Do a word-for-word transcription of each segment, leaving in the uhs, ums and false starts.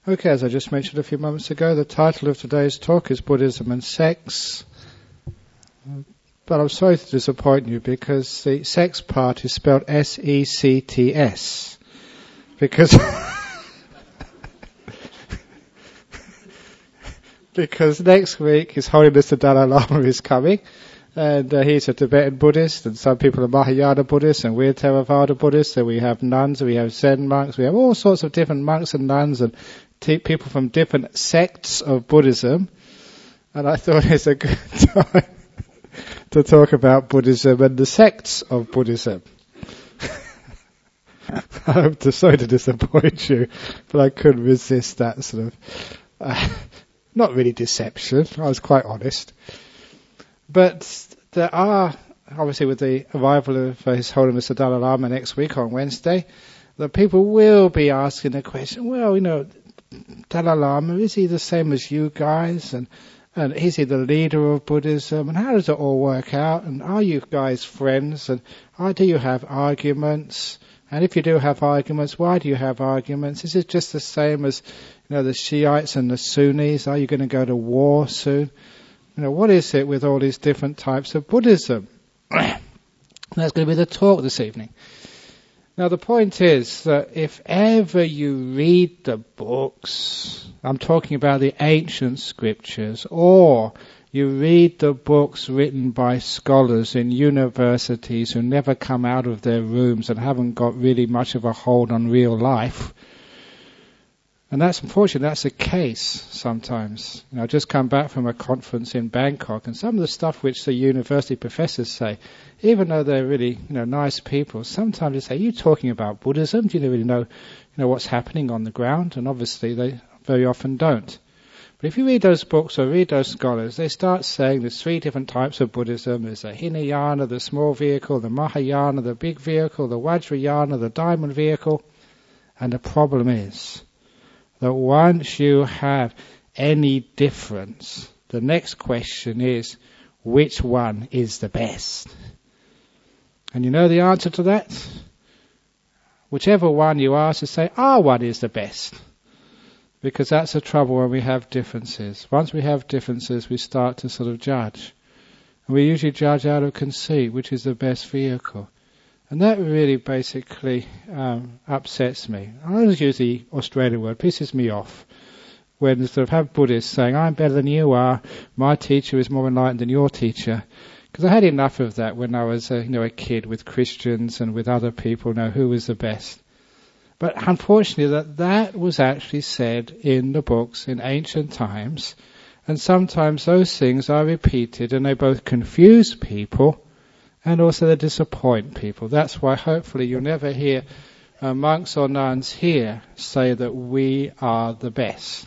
Okay, as I just mentioned a few moments ago, the title of today's talk is Buddhism and Sex. But I'm sorry to disappoint you, because the sex part is spelled S E C T S. Because because next week His Holiness the Dalai Lama is coming, and uh, he's a Tibetan Buddhist, and some people are Mahayana Buddhists, and we're Theravada Buddhists, and we have nuns, we have Zen monks, we have all sorts of different monks and nuns, and t- people from different sects of Buddhism, and I thought it's a good time to talk about Buddhism and the sects of Buddhism. I'm sorry to disappoint you, but I couldn't resist that sort of, uh, not really deception, I was quite honest. But there are, obviously with the arrival of His Holiness the Dalai Lama next week on Wednesday, the people will be asking the question, well, you know, Dalai Lama, is he the same as you guys? And And is he the leader of Buddhism? And how does it all work out? And are you guys friends? And how do you have arguments? And if you do have arguments, why do you have arguments? Is it just the same as, you know, the Shiites and the Sunnis? Are you going to go to war soon? You know, what is it with all these different types of Buddhism? That's going to be the talk this evening. Now the point is that if ever you read the books, I'm talking about the ancient scriptures, or you read the books written by scholars in universities who never come out of their rooms and haven't got really much of a hold on real life, and that's unfortunately that's the case sometimes. You know, I just come back from a conference in Bangkok, and some of the stuff which the university professors say, even though they're really, you know, nice people, sometimes they say, "Are you talking about Buddhism? Do you really know, you know, what's happening on the ground?" And obviously they very often don't. But if you read those books or read those scholars, they start saying there's three different types of Buddhism. There's the Hinayana, the small vehicle, the Mahayana, the big vehicle, the Vajrayana, the diamond vehicle. And the problem is that once you have any difference, the next question is, which one is the best? And you know the answer to that? Whichever one you ask to say, our one is the best. Because that's the trouble when we have differences. Once we have differences, we start to sort of judge. And we usually judge out of conceit, which is the best vehicle. And that really basically um, upsets me. I always use the Australian word, pisses me off. When you sort of have Buddhists saying, I'm better than you are, my teacher is more enlightened than your teacher. Because I had enough of that when I was a, you know, a kid with Christians and with other people, you know, who was the best. But unfortunately that that was actually said in the books in ancient times, and sometimes those things are repeated and they both confuse people and also they disappoint people. That's why hopefully you'll never hear uh, monks or nuns here say that we are the best,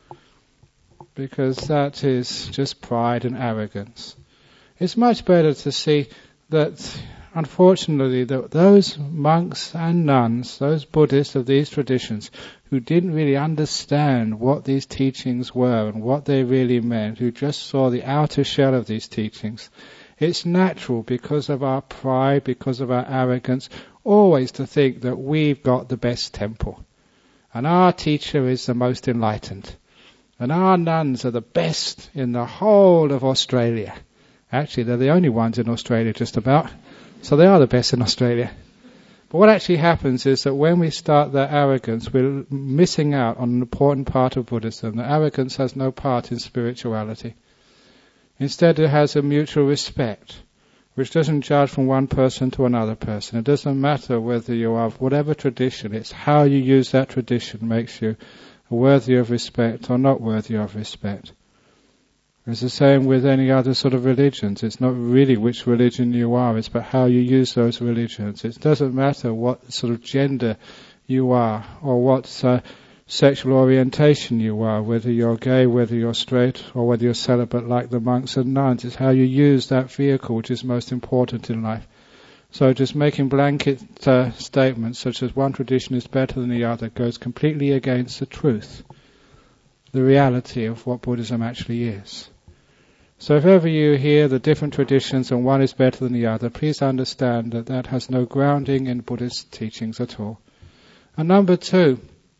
because that is just pride and arrogance. It's much better to see that unfortunately, that those monks and nuns, those Buddhists of these traditions, who didn't really understand what these teachings were and what they really meant, who just saw the outer shell of these teachings, it's natural because of our pride, because of our arrogance, always to think that we've got the best temple. And our teacher is the most enlightened. And our nuns are the best in the whole of Australia. Actually, they're the only ones in Australia just about. So they are the best in Australia. But what actually happens is that when we start that arrogance, we're missing out on an important part of Buddhism. The arrogance has no part in spirituality. Instead, it has a mutual respect, which doesn't judge from one person to another person. It doesn't matter whether you are of whatever tradition. It's how you use that tradition makes you worthy of respect or not worthy of respect. It's the same with any other sort of religions. It's not really which religion you are, it's about how you use those religions. It doesn't matter what sort of gender you are or what uh, sexual orientation you are, whether you're gay, whether you're straight, or whether you're celibate like the monks and nuns. It's how you use that vehicle which is most important in life. So just making blanket uh, statements such as one tradition is better than the other goes completely against the truth, the reality of what Buddhism actually is. So if ever you hear the different traditions and one is better than the other, please understand that that has no grounding in Buddhist teachings at all. And number two,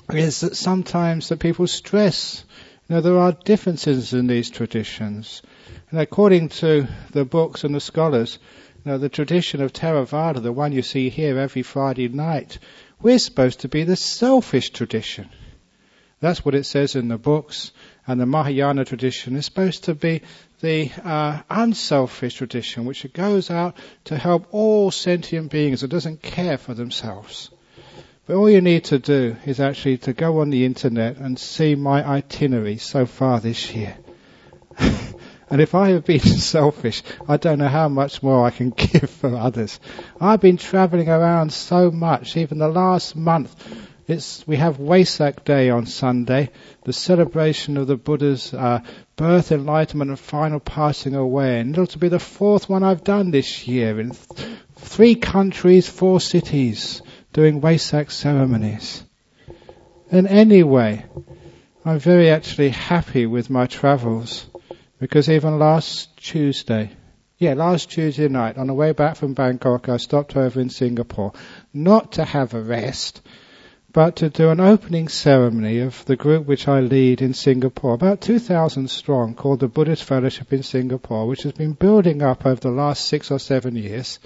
is that sometimes the people stress, you know, there are differences in these traditions. And according to the books and the scholars, you know, the tradition of Theravada, the one you see here every Friday night, we're supposed to be the selfish tradition. That's what it says in the books. And the Mahayana tradition is supposed to be the uh, unselfish tradition, which goes out to help all sentient beings and doesn't care for themselves. But all you need to do is actually to go on the internet and see my itinerary so far this year. And if I have been selfish, I don't know how much more I can give for others. I've been travelling around so much, even the last month. It's, we have Wesak Day on Sunday, the celebration of the Buddha's uh, birth, enlightenment and final passing away. And it'll be the fourth one I've done this year in th- three countries, four cities, doing Wesak ceremonies. And anyway, I'm very actually happy with my travels, because even last Tuesday, yeah, last Tuesday night, on the way back from Bangkok, I stopped over in Singapore, not to have a rest, but to do an opening ceremony of the group which I lead in Singapore, about two thousand strong, called the Buddhist Fellowship in Singapore, which has been building up over the last six or seven years,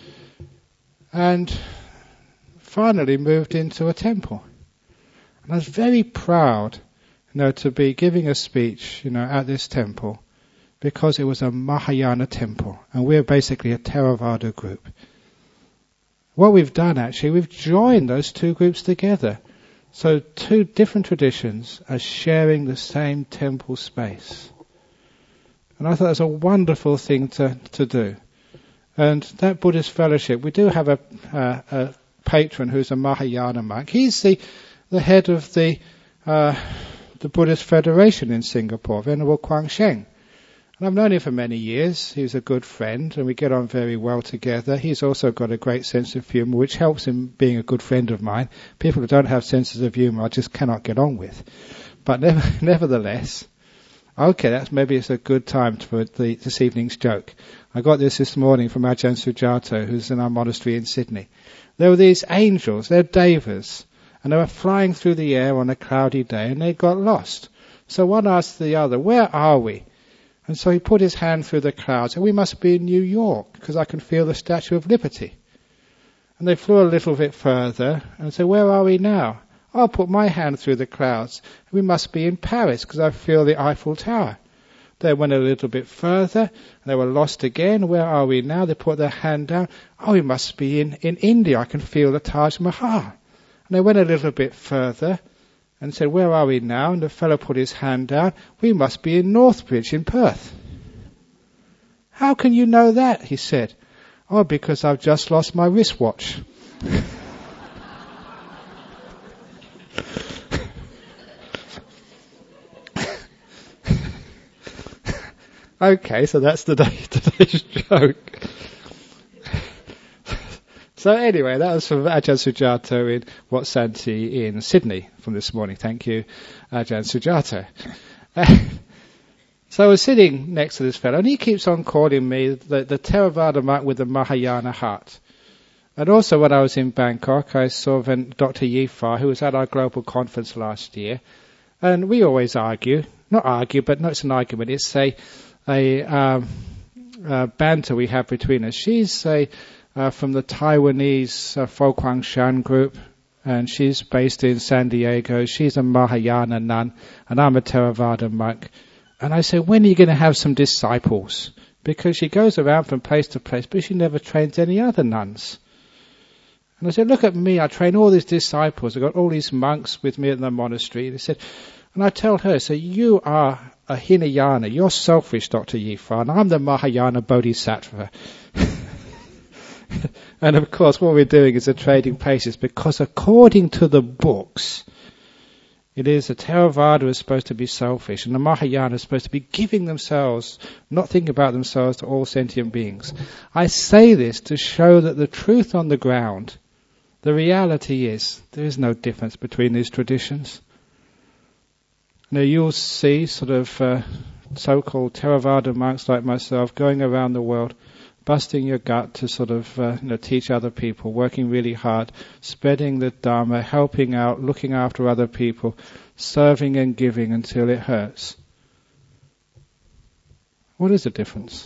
and finally moved into a temple. And I was very proud, you know, to be giving a speech, you know, at this temple, because it was a Mahayana temple, and we're basically a Theravada group. What we've done, actually, we've joined those two groups together. So two different traditions are sharing the same temple space. And I thought it was a wonderful thing to, to do. And that Buddhist fellowship, we do have a, uh, a patron who's a Mahayana monk. He's the, the head of the, uh, the Buddhist Federation in Singapore, Venerable Quang Sheng. And I've known him for many years. He's a good friend, and we get on very well together. He's also got a great sense of humour, which helps him being a good friend of mine. People who don't have senses of humour, I just cannot get on with. But never, nevertheless, okay, that's maybe it's a good time for the, this evening's joke. I got this this morning from Ajahn Sujato, who's in our monastery in Sydney. There were these angels, they're devas, and they were flying through the air on a cloudy day, and they got lost. So one asked the other, "Where are we?" And so he put his hand through the clouds, and we must be in New York, because I can feel the Statue of Liberty. And they flew a little bit further, and said, "Where are we now?" "I'll put my hand through the clouds. We must be in Paris, because I feel the Eiffel Tower." They went a little bit further, and they were lost again. "Where are we now?" They put their hand down. "Oh, we must be in, in India. I can feel the Taj Mahal." And they went a little bit further, and said, "Where are we now?" And the fellow put his hand down. "We must be in Northbridge in Perth." "How can you know that?" he said. "Oh, because I've just lost my wristwatch." Okay, so that's the day, today's joke. So anyway, that was from Ajahn Sujato in Wat Santi in Sydney from this morning. Thank you, Ajahn Sujato. Uh, so I was sitting next to this fellow, and he keeps on calling me the, the Theravada monk with the Mahayana heart. And also when I was in Bangkok, I saw Doctor Yifar, who was at our global conference last year. And we always argue, not argue, but not it's an argument, it's a, a, um, a banter we have between us. She's a... Uh, from the Taiwanese uh, Fo Guang Shan group, and she's based in San Diego. She's a Mahayana nun, and I'm a Theravada monk. And I said, "When are you going to have some disciples?" Because she goes around from place to place, but she never trains any other nuns. And I said, "Look at me, I train all these disciples. I've got all these monks with me in the monastery." They said, and I tell her, "So you are a Hinayana, you're selfish, Doctor Yifar, and I'm the Mahayana Bodhisattva." And of course what we're doing is a trading places, because according to the books, it is the Theravada is supposed to be selfish, and the Mahayana is supposed to be giving themselves, not thinking about themselves, to all sentient beings. I say this to show that the truth on the ground, the reality is, there is no difference between these traditions. Now you'll see sort of uh, so-called Theravada monks like myself going around the world busting your gut to sort of uh, you know, teach other people, working really hard, spreading the Dharma, helping out, looking after other people, serving and giving until it hurts. What is the difference?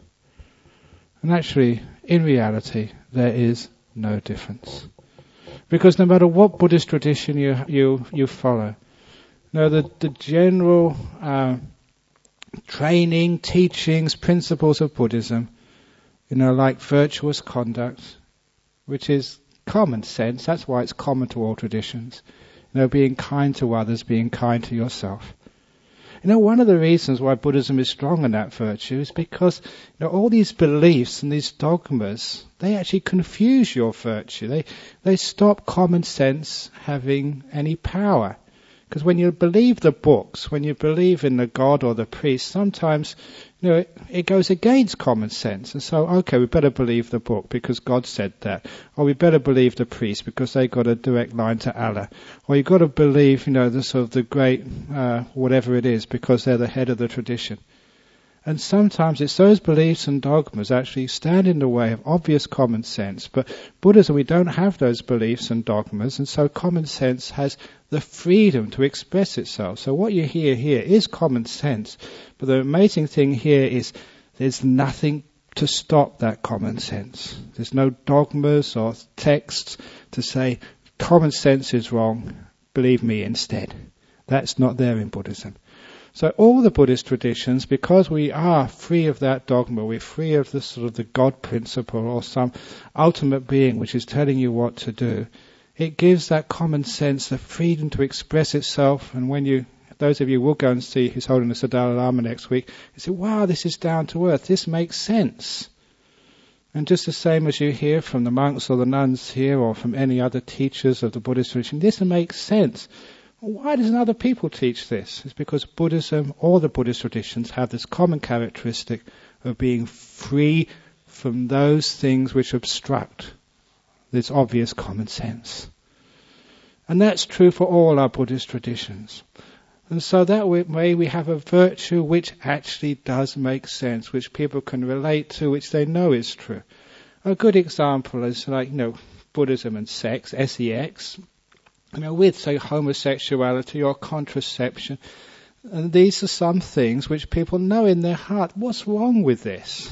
And actually, in reality, there is no difference. Because no matter what Buddhist tradition you you, you follow, you know, the, the general uh, training, teachings, principles of Buddhism, you know, like virtuous conduct, which is common sense. That's why it's common to all traditions. You know, being kind to others, being kind to yourself. You know, one of the reasons why Buddhism is strong in that virtue is because, you know, all these beliefs and these dogmas, they actually confuse your virtue. They they stop common sense having any power. Because when you believe the books, when you believe in the God or the priest, sometimes, you know, it, it goes against common sense. And so, okay, we better believe the book because God said that. Or we better believe the priest because they got a direct line to Allah. Or you've got to believe, you know, the sort of the great, uh, whatever it is, because they're the head of the tradition. And sometimes it's those beliefs and dogmas actually stand in the way of obvious common sense. But Buddhism, we don't have those beliefs and dogmas, and so common sense has the freedom to express itself. So what you hear here is common sense. But the amazing thing here is there's nothing to stop that common sense. There's no dogmas or texts to say common sense is wrong, believe me instead. That's not there in Buddhism. So all the Buddhist traditions, because we are free of that dogma, we're free of the sort of the God principle or some ultimate being which is telling you what to do, it gives that common sense the freedom to express itself. And when you, those of you will go and see His Holiness the Dalai Lama next week, you say, wow, this is down to earth, this makes sense. And just the same as you hear from the monks or the nuns here or from any other teachers of the Buddhist tradition, this makes sense. Why doesn't other people teach this? It's because Buddhism, all the Buddhist traditions, have this common characteristic of being free from those things which obstruct this obvious common sense. And that's true for all our Buddhist traditions. And so that way we have a virtue which actually does make sense, which people can relate to, which they know is true. A good example is like, you know, Buddhism and sex, S E X. You know, with, say, homosexuality or contraception. And these are some things which people know in their heart, what's wrong with this?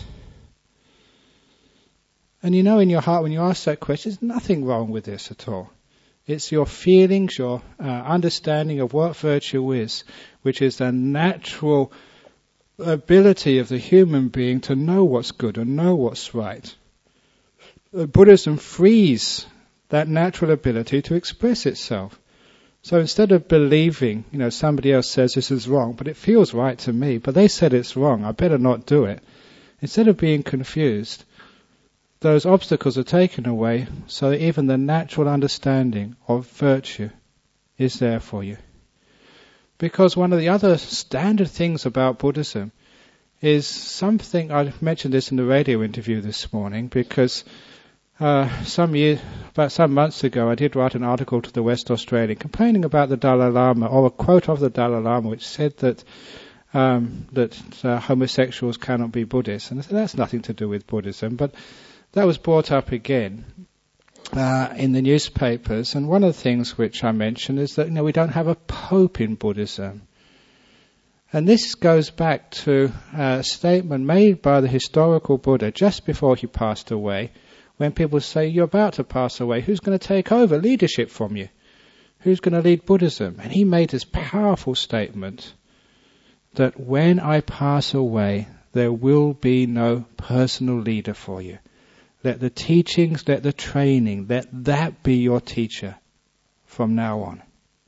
And you know in your heart when you ask that question, there's nothing wrong with this at all. It's your feelings, your uh, understanding of what virtue is, which is the natural ability of the human being to know what's good and know what's right. Uh, Buddhism frees that natural ability to express itself. So instead of believing, you know, somebody else says this is wrong, but it feels right to me, but they said it's wrong, I better not do it. Instead of being confused, those obstacles are taken away so that even the natural understanding of virtue is there for you. Because one of the other standard things about Buddhism is something, I mentioned this in the radio interview this morning, because Uh, some year, about some months ago, I did write an article to the West Australian complaining about the Dalai Lama, or a quote of the Dalai Lama, which said that um, that uh, homosexuals cannot be Buddhists, and I said that's nothing to do with Buddhism. But that was brought up again uh, in the newspapers, and one of the things which I mentioned is that you know we don't have a pope in Buddhism, and this goes back to a statement made by the historical Buddha just before he passed away. When people say, you're about to pass away, who's going to take over leadership from you? Who's going to lead Buddhism? And he made this powerful statement that when I pass away, there will be no personal leader for you. Let the teachings, let the training, let that be your teacher from now on.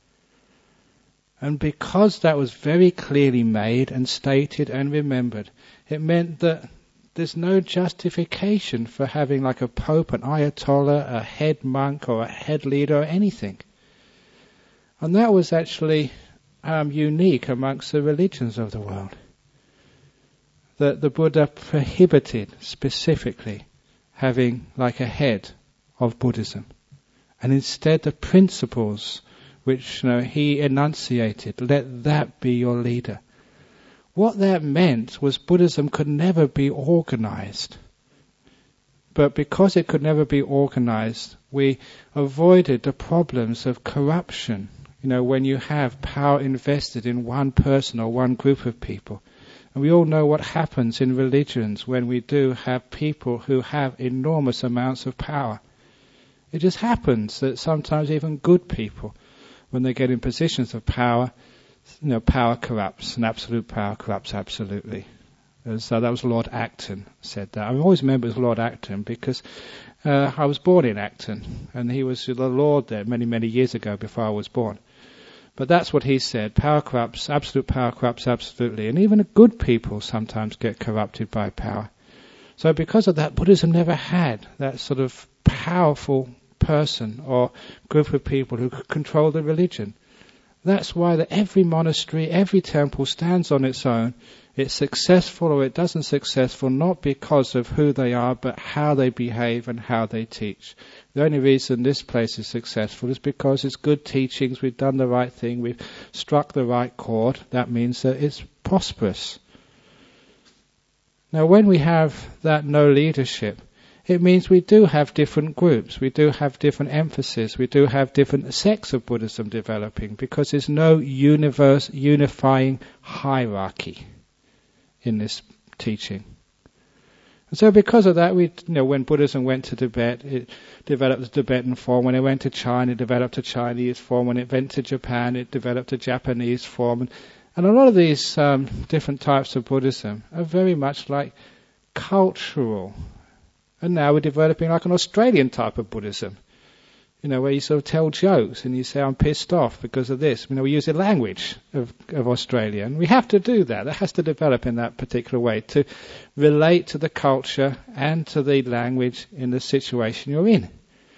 And because that was very clearly made and stated and remembered, it meant that there's no justification for having like a pope, an ayatollah, a head monk or a head leader or anything. And that was actually um, unique amongst the religions of the world. That the Buddha prohibited specifically having like a head of Buddhism. And instead the principles which you know, he enunciated, let that be your leader. What that meant was Buddhism could never be organized but because it could never be organized, we avoided the problems of corruption. You know, when you have power invested in one person or one group of people. And we all know what happens in religions when we do have people who have enormous amounts of power. It just happens that sometimes even good people, when they get in positions of power, you know, power corrupts, and absolute power corrupts absolutely. So that was Lord Acton said that. I always remember it was Lord Acton because uh, I was born in Acton, and he was the Lord there many, many years ago before I was born. But that's what he said. Power corrupts, absolute power corrupts absolutely. And even good people sometimes get corrupted by power. So because of that, Buddhism never had that sort of powerful person or group of people who could control the religion. That's why that every monastery, every temple stands on its own. It's successful or it doesn't successful not because of who they are, but how they behave and how they teach. The only reason this place is successful is because it's good teachings, we've done the right thing, we've struck the right chord. That means that it's prosperous. Now when we have that no leadership, it means we do have different groups, we do have different emphasis, we do have different sects of Buddhism developing, because there's no universe unifying hierarchy in this teaching. And so because of that, we, you know, when Buddhism went to Tibet, it developed the Tibetan form. When it went to China, it developed a Chinese form. When it went to Japan, it developed a Japanese form. And, and a lot of these um, different types of Buddhism are very much like cultural. And now we're developing like an Australian type of Buddhism. You know, where you sort of tell jokes and you say, I'm pissed off because of this. You know, we use the language of, of Australia. And we have to do that. That has to develop in that particular way to relate to the culture and to the language in the situation you're in.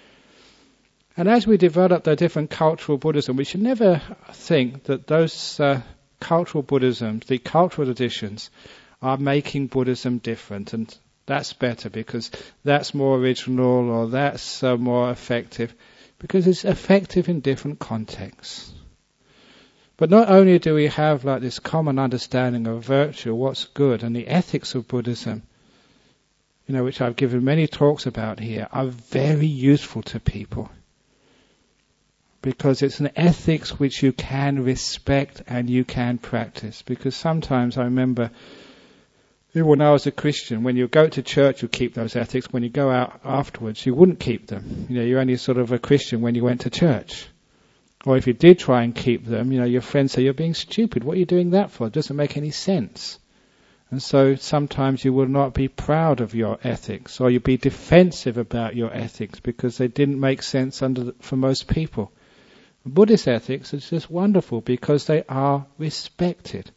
And as we develop the different cultural Buddhism, we should never think that those uh, cultural Buddhisms, the cultural traditions, are making Buddhism different. And that's better because that's more original or that's uh, more effective, because it's effective in different contexts. But not only do we have like this common understanding of virtue, what's good, and the ethics of Buddhism, you know, which I've given many talks about here, are very useful to people. Because it's an ethics which you can respect and you can practice. Because sometimes I remember when I was a Christian, when you go to church, you keep those ethics. When you go out afterwards, you wouldn't keep them. You know, you're only sort of a Christian when you went to church. Or if you did try and keep them, you know, your friends say, you're being stupid. What are you doing that for? It doesn't make any sense. And so sometimes you will not be proud of your ethics, or you'll be defensive about your ethics because they didn't make sense under the, for most people. Buddhist ethics is just wonderful because they are respected.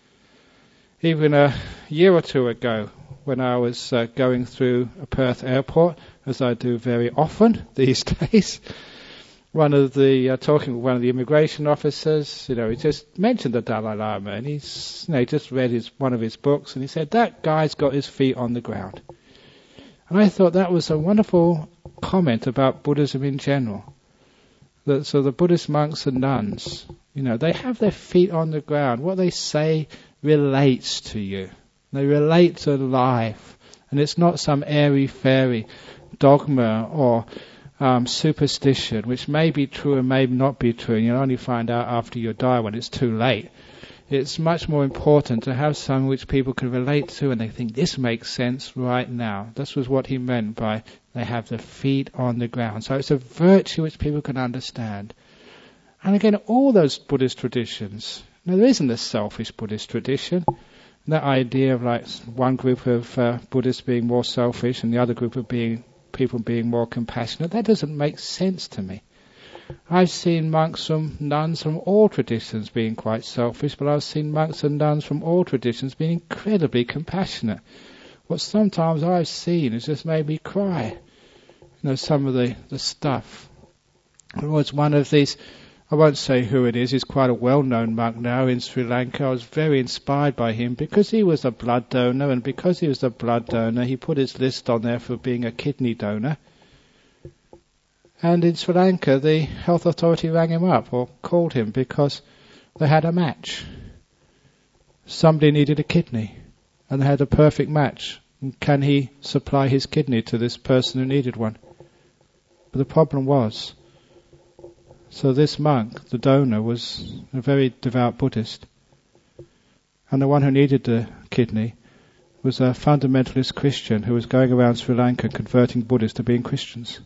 Even a year or two ago, when I was uh, going through a Perth airport, as I do very often these days, one of the uh, talking with one of the immigration officers, you know, he just mentioned the Dalai Lama, and he's, you know, he just read his one of his books, and he said that guy's got his feet on the ground. And I thought that was a wonderful comment about Buddhism in general. That so the Buddhist monks and nuns, you know, they have their feet on the ground. What they say relates to you. They relate to life. And it's not some airy-fairy dogma or um, superstition, which may be true and may not be true, and you'll only find out after you die when it's too late. It's much more important to have something which people can relate to and they think, this makes sense right now. This was what he meant by they have their feet on the ground. So it's a virtue which people can understand. And again, all those Buddhist traditions, now there isn't a selfish Buddhist tradition. That idea of like one group of uh, Buddhists being more selfish and the other group of being people being more compassionate, that doesn't make sense to me. I've seen monks from nuns from all traditions being quite selfish, but I've seen monks and nuns from all traditions being incredibly compassionate. What sometimes I've seen has just made me cry. You know, some of the, the stuff. There was one of these, I won't say who it is, he's quite a well-known monk now in Sri Lanka. I was very inspired by him because he was a blood donor, and because he was a blood donor, he put his list on there for being a kidney donor. And in Sri Lanka, the health authority rang him up or called him because they had a match. Somebody needed a kidney, and they had a perfect match And can he supply his kidney to this person who needed one? But the problem was, so this monk, the donor, was a very devout Buddhist. And the one who needed the kidney was a fundamentalist Christian who was going around Sri Lanka converting Buddhists to being Christians.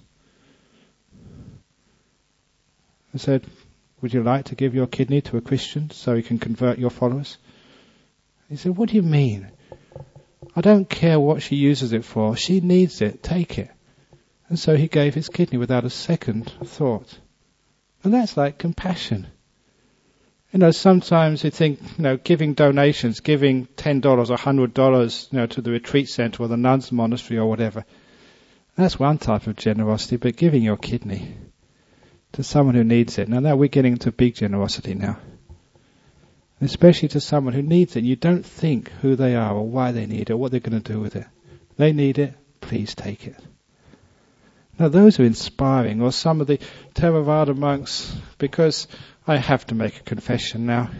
I said, would you like to give your kidney to a Christian so he can convert your followers? He said, what do you mean? I don't care what she uses it for. She needs it. Take it. And so he gave his kidney without a second thought. And that's like compassion. You know, sometimes you think, you know, giving donations, giving ten dollars or one hundred dollars, you know, to the retreat center or the nuns' monastery or whatever. That's one type of generosity, but giving your kidney to someone who needs it. Now, now we're getting into big generosity now. Especially to someone who needs it. You don't think who they are or why they need it or what they're going to do with it. They need it, please take it. Now, those are inspiring. Or some of the Theravada monks, because I have to make a confession now.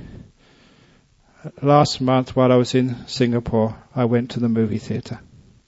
Last month, while I was in Singapore, I went to the movie theatre.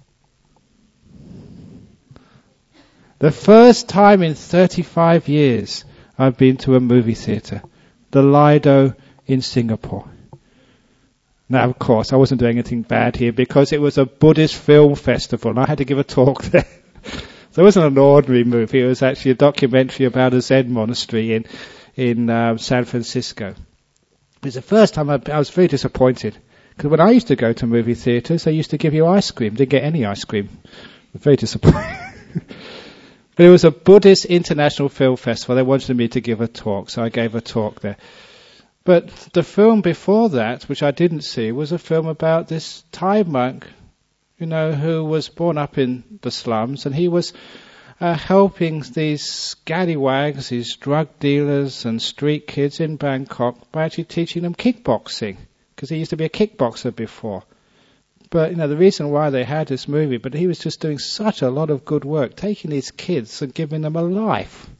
The first time in thirty-five years I've been to a movie theatre. The Lido in Singapore. Now, of course, I wasn't doing anything bad here because it was a Buddhist film festival and I had to give a talk there. So it wasn't an ordinary movie. It was actually a documentary about a Zen monastery in in uh, San Francisco. It was the first time I, I was very disappointed. Because when I used to go to movie theatres, they used to give you ice cream. Didn't get any ice cream. I was very disappointed. But it was a Buddhist International Film Festival. They wanted me to give a talk, so I gave a talk there. But the film before that, which I didn't see, was a film about this Thai monk, you know, who was born up in the slums, and he was uh, helping these scallywags, these drug dealers and street kids in Bangkok by actually teaching them kickboxing, because he used to be a kickboxer before. But, you know, the reason why they had this movie, but he was just doing such a lot of good work, taking these kids and giving them a life.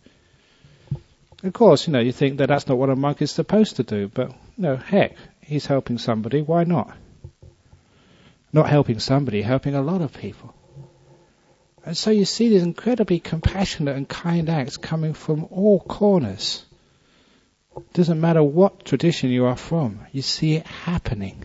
Of course, you know, you think that that's not what a monk is supposed to do, but, you know, heck, he's helping somebody, why not? Not helping somebody, helping a lot of people. And so you see these incredibly compassionate and kind acts coming from all corners. It doesn't matter what tradition you are from, you see it happening.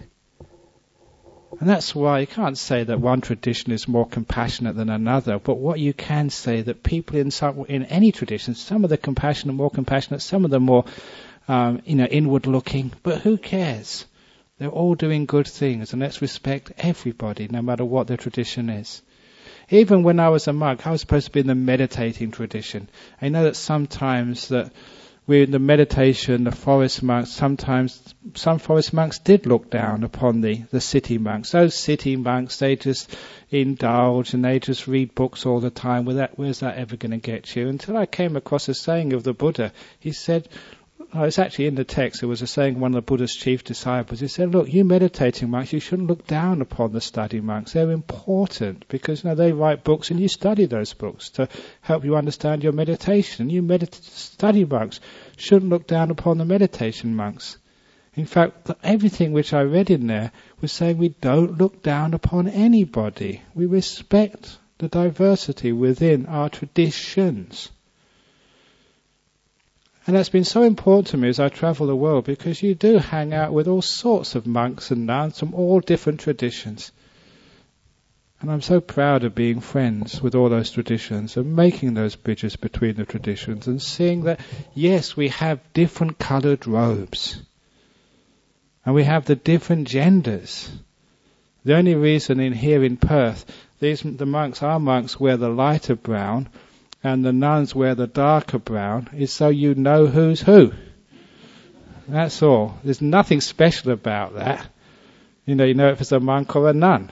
And that's why you can't say that one tradition is more compassionate than another, but what you can say that people in some, in any tradition, some of the compassionate are more compassionate, some of them more, um, you know, inward looking, but who cares? They're all doing good things, and let's respect everybody, no matter what their tradition is. Even when I was a monk, I was supposed to be in the meditating tradition. I know that sometimes that we're in the meditation, the forest monks, sometimes some forest monks did look down upon the, the city monks. Those city monks, they just indulge and they just read books all the time. Where that, where's that ever going to get you? Until I came across a saying of the Buddha. He said, oh, it's actually in the text, it was a saying of one of the Buddha's chief disciples. He said, look, you meditating monks, you shouldn't look down upon the study monks. They're important because, you know, they write books and you study those books to help you understand your meditation. You medit- study monks shouldn't look down upon the meditation monks. In fact, everything which I read in there was saying we don't look down upon anybody. We respect the diversity within our traditions. And that's been so important to me as I travel the world, because you do hang out with all sorts of monks and nuns from all different traditions. And I'm so proud of being friends with all those traditions and making those bridges between the traditions and seeing that, yes, we have different coloured robes. And we have the different genders. The only reason in here in Perth, these the monks, our monks, wear the lighter brown, and the nuns wear the darker brown, is so you know who's who. That's all. There's nothing special about that. You know, you know if it's a monk or a nun.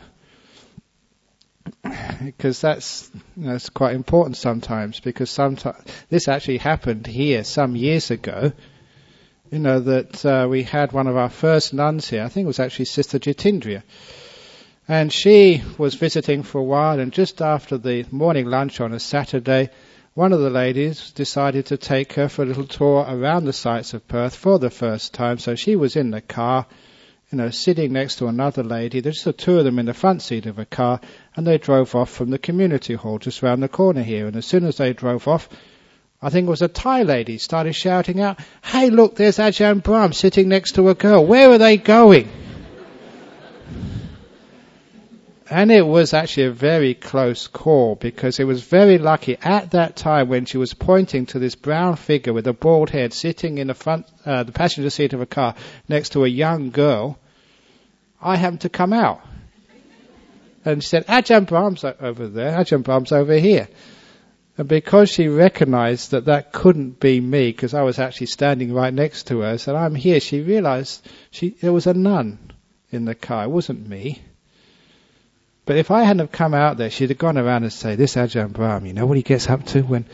Because that's, you know, it's quite important sometimes, because sometimes, this actually happened here some years ago, you know, that uh, we had one of our first nuns here, I think it was actually Sister Jitindriya. And she was visiting for a while, and just after the morning lunch on a Saturday, one of the ladies decided to take her for a little tour around the sights of Perth for the first time. So she was in the car, you know, sitting next to another lady. There's just the two of them in the front seat of a car, and they drove off from the community hall just round the corner here. And as soon as they drove off, I think it was a Thai lady started shouting out, "Hey, look, there's Ajahn Brahm sitting next to a girl. Where are they going?" And it was actually a very close call, because it was very lucky at that time when she was pointing to this brown figure with a bald head sitting in the front, uh, the passenger seat of a car next to a young girl. I happened to come out. And she said, "Ajahn Brahm's over there, Ajahn Brahm's over here." And because she recognized that that couldn't be me, because I was actually standing right next to her, said, "I'm here," she realized she, there was a nun in the car. It wasn't me. But if I hadn't have come out there, she'd have gone around and say, "This Ajahn Brahm, you know what he gets up to when..."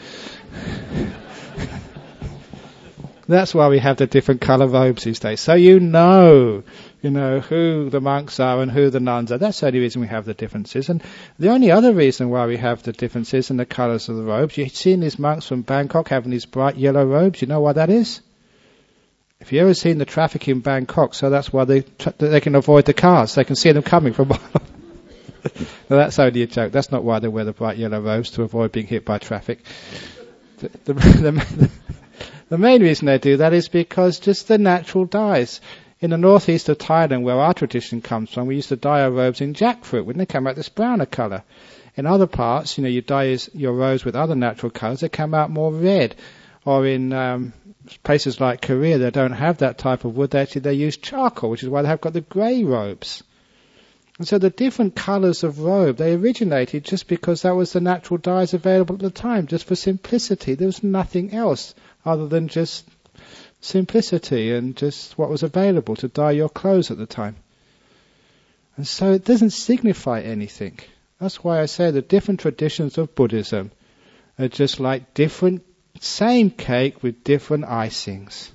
That's why we have the different colour robes these days. So you know, you know, who the monks are and who the nuns are. That's the only reason we have the differences. And the only other reason why we have the differences in the colours of the robes, you've seen these monks from Bangkok having these bright yellow robes. You know why that is? If you ever seen the traffic in Bangkok, so that's why they they can avoid the cars. They can see them coming from... No, that's only a joke. That's not why they wear the bright yellow robes, to avoid being hit by traffic. The, the, the, the main reason they do that is because just the natural dyes. In the northeast of Thailand, where our tradition comes from, we used to dye our robes in jackfruit, when they come out this browner colour. In other parts, you know, you dye your robes with other natural colours, they come out more red. Or in um, places like Korea, they don't have that type of wood. They actually they use charcoal, which is why they have got the grey robes. And so the different colours of robe, they originated just because that was the natural dyes available at the time, just for simplicity. There was nothing else other than just simplicity and just what was available to dye your clothes at the time. And so it doesn't signify anything. That's why I say the different traditions of Buddhism are just like different, same cake with different icings.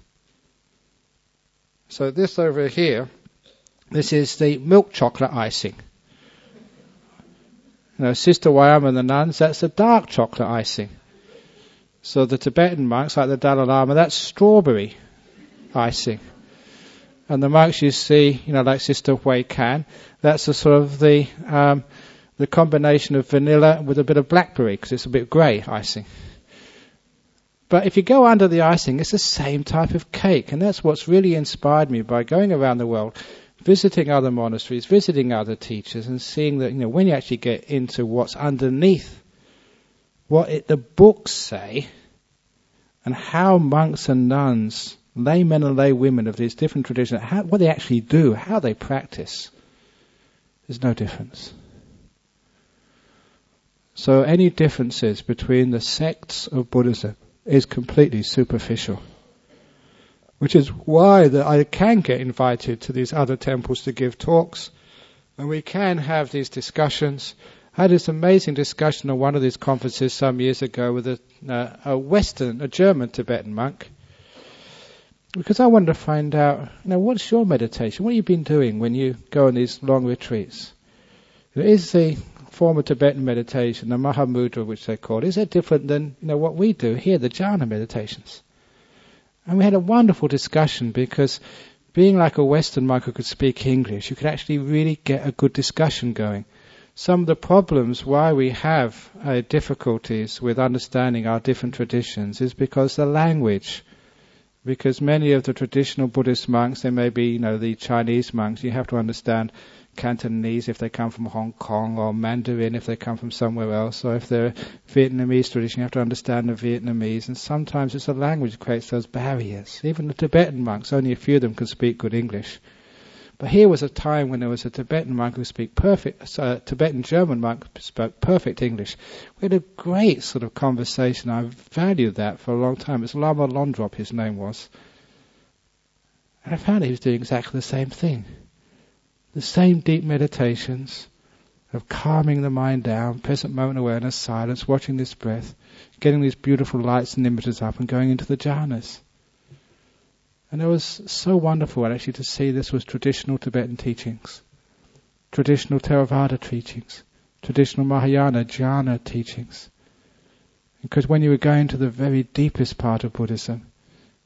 So this over here, this is the milk chocolate icing. You know, Sister Wyam and the nuns, that's the dark chocolate icing. So the Tibetan monks, like the Dalai Lama, that's strawberry icing. And the monks you see, you know, like Sister Hui Kan, that's the sort of the um, the combination of vanilla with a bit of blackberry, because it's a bit grey icing. But if you go under the icing, it's the same type of cake. And that's what's really inspired me by going around the world, visiting other monasteries, visiting other teachers, and seeing that, you know, when you actually get into what's underneath, what it, the books say, and how monks and nuns, laymen and laywomen of these different traditions, how, what they actually do, how they practice, there's no difference. So any differences between the sects of Buddhism is completely superficial. Which is why that I can get invited to these other temples to give talks, and we can have these discussions. I had this amazing discussion at one of these conferences some years ago with a, uh, a Western, a German Tibetan monk, because I wanted to find out, you know, what's your meditation? What have you been doing when you go on these long retreats? Is the form of Tibetan meditation, the Mahamudra, which they call it, is it different than, you know, what we do here, the jhana meditations? And we had a wonderful discussion, because being like a Western monk who could speak English, you could actually really get a good discussion going. Some of the problems why we have uh, difficulties with understanding our different traditions is because the language. Because many of the traditional Buddhist monks, they may be, you know, the Chinese monks, you have to understand Cantonese if they come from Hong Kong, or Mandarin if they come from somewhere else, or if they're Vietnamese tradition, you have to understand the Vietnamese, and sometimes it's the language that creates those barriers. Even the Tibetan monks, only a few of them can speak good English. But here was a time when there was a Tibetan monk who spoke perfect, uh, Tibetan German monk who spoke perfect English. We had a great sort of conversation. I valued that for a long time. It's Lama Londrop, his name was. And I found he was doing exactly the same thing. The same deep meditations of calming the mind down, present moment awareness, silence, watching this breath, getting these beautiful lights and images up and going into the jhanas. And it was so wonderful actually to see this was traditional Tibetan teachings, traditional Theravada teachings, traditional Mahayana jhana teachings. Because when you were going to the very deepest part of Buddhism,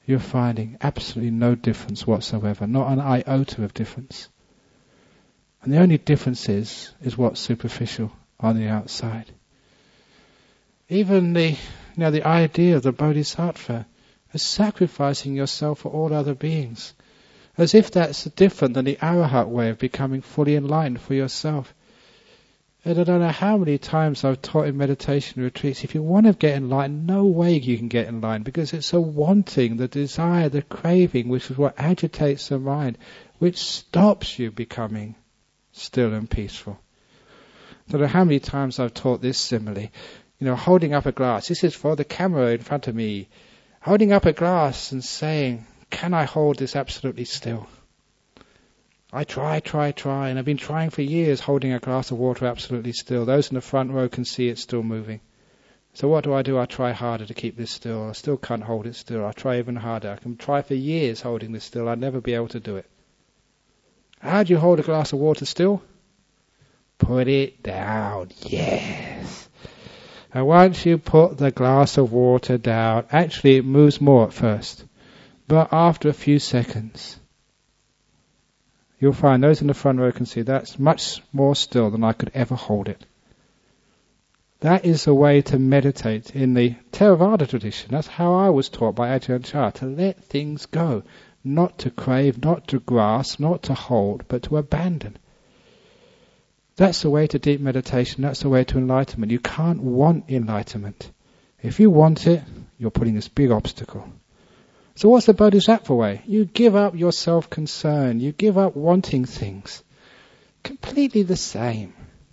you're finding absolutely no difference whatsoever, not an iota of difference. And the only difference is, is what's superficial on the outside. Even the, you know, the idea of the Bodhisattva is sacrificing yourself for all other beings, as if that's different than the Arahat way of becoming fully enlightened for yourself. And I don't know how many times I've taught in meditation retreats, if you want to get enlightened, no way you can get enlightened, because it's a wanting, the desire, the craving, which is what agitates the mind, which stops you becoming still and peaceful. I don't know how many times I've taught this simile. You know, holding up a glass. This is for the camera in front of me. Holding up a glass and saying, can I hold this absolutely still? I try, try, try, and I've been trying for years holding a glass of water absolutely still. Those in the front row can see it's still moving. So what do I do? I try harder to keep this still. I still can't hold it still. I try even harder. I can try for years holding this still. I'll never be able to do it. How do you hold a glass of water still? Put it down. Yes. And once you put the glass of water down, actually it moves more at first. But after a few seconds, you'll find those in the front row can see that's much more still than I could ever hold it. That is the way to meditate in the Theravada tradition. That's how I was taught by Ajahn Chah, to let things go. Not to crave, not to grasp, not to hold, but to abandon. That's the way to deep meditation, that's the way to enlightenment. You can't want enlightenment. If you want it, you're putting this big obstacle. So what's the Bodhisattva way? You give up your self-concern, you give up wanting things. Completely the same.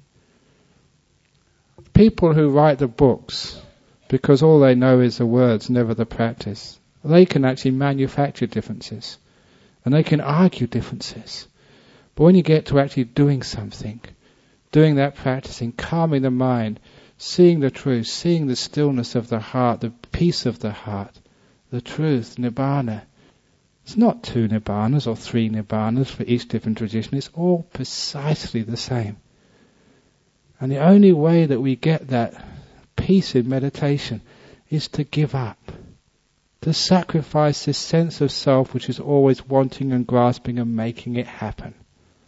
People who write the books, because all they know is the words, never the practice, they can actually manufacture differences. And they can argue differences. But when you get to actually doing something, doing that practicing, calming the mind, seeing the truth, seeing the stillness of the heart, the peace of the heart, the truth, Nibbana. It's not two Nibbanas or three Nibbanas for each different tradition. It's all precisely the same. And the only way that we get that peace in meditation is to give up. To sacrifice this sense of self which is always wanting and grasping and making it happen.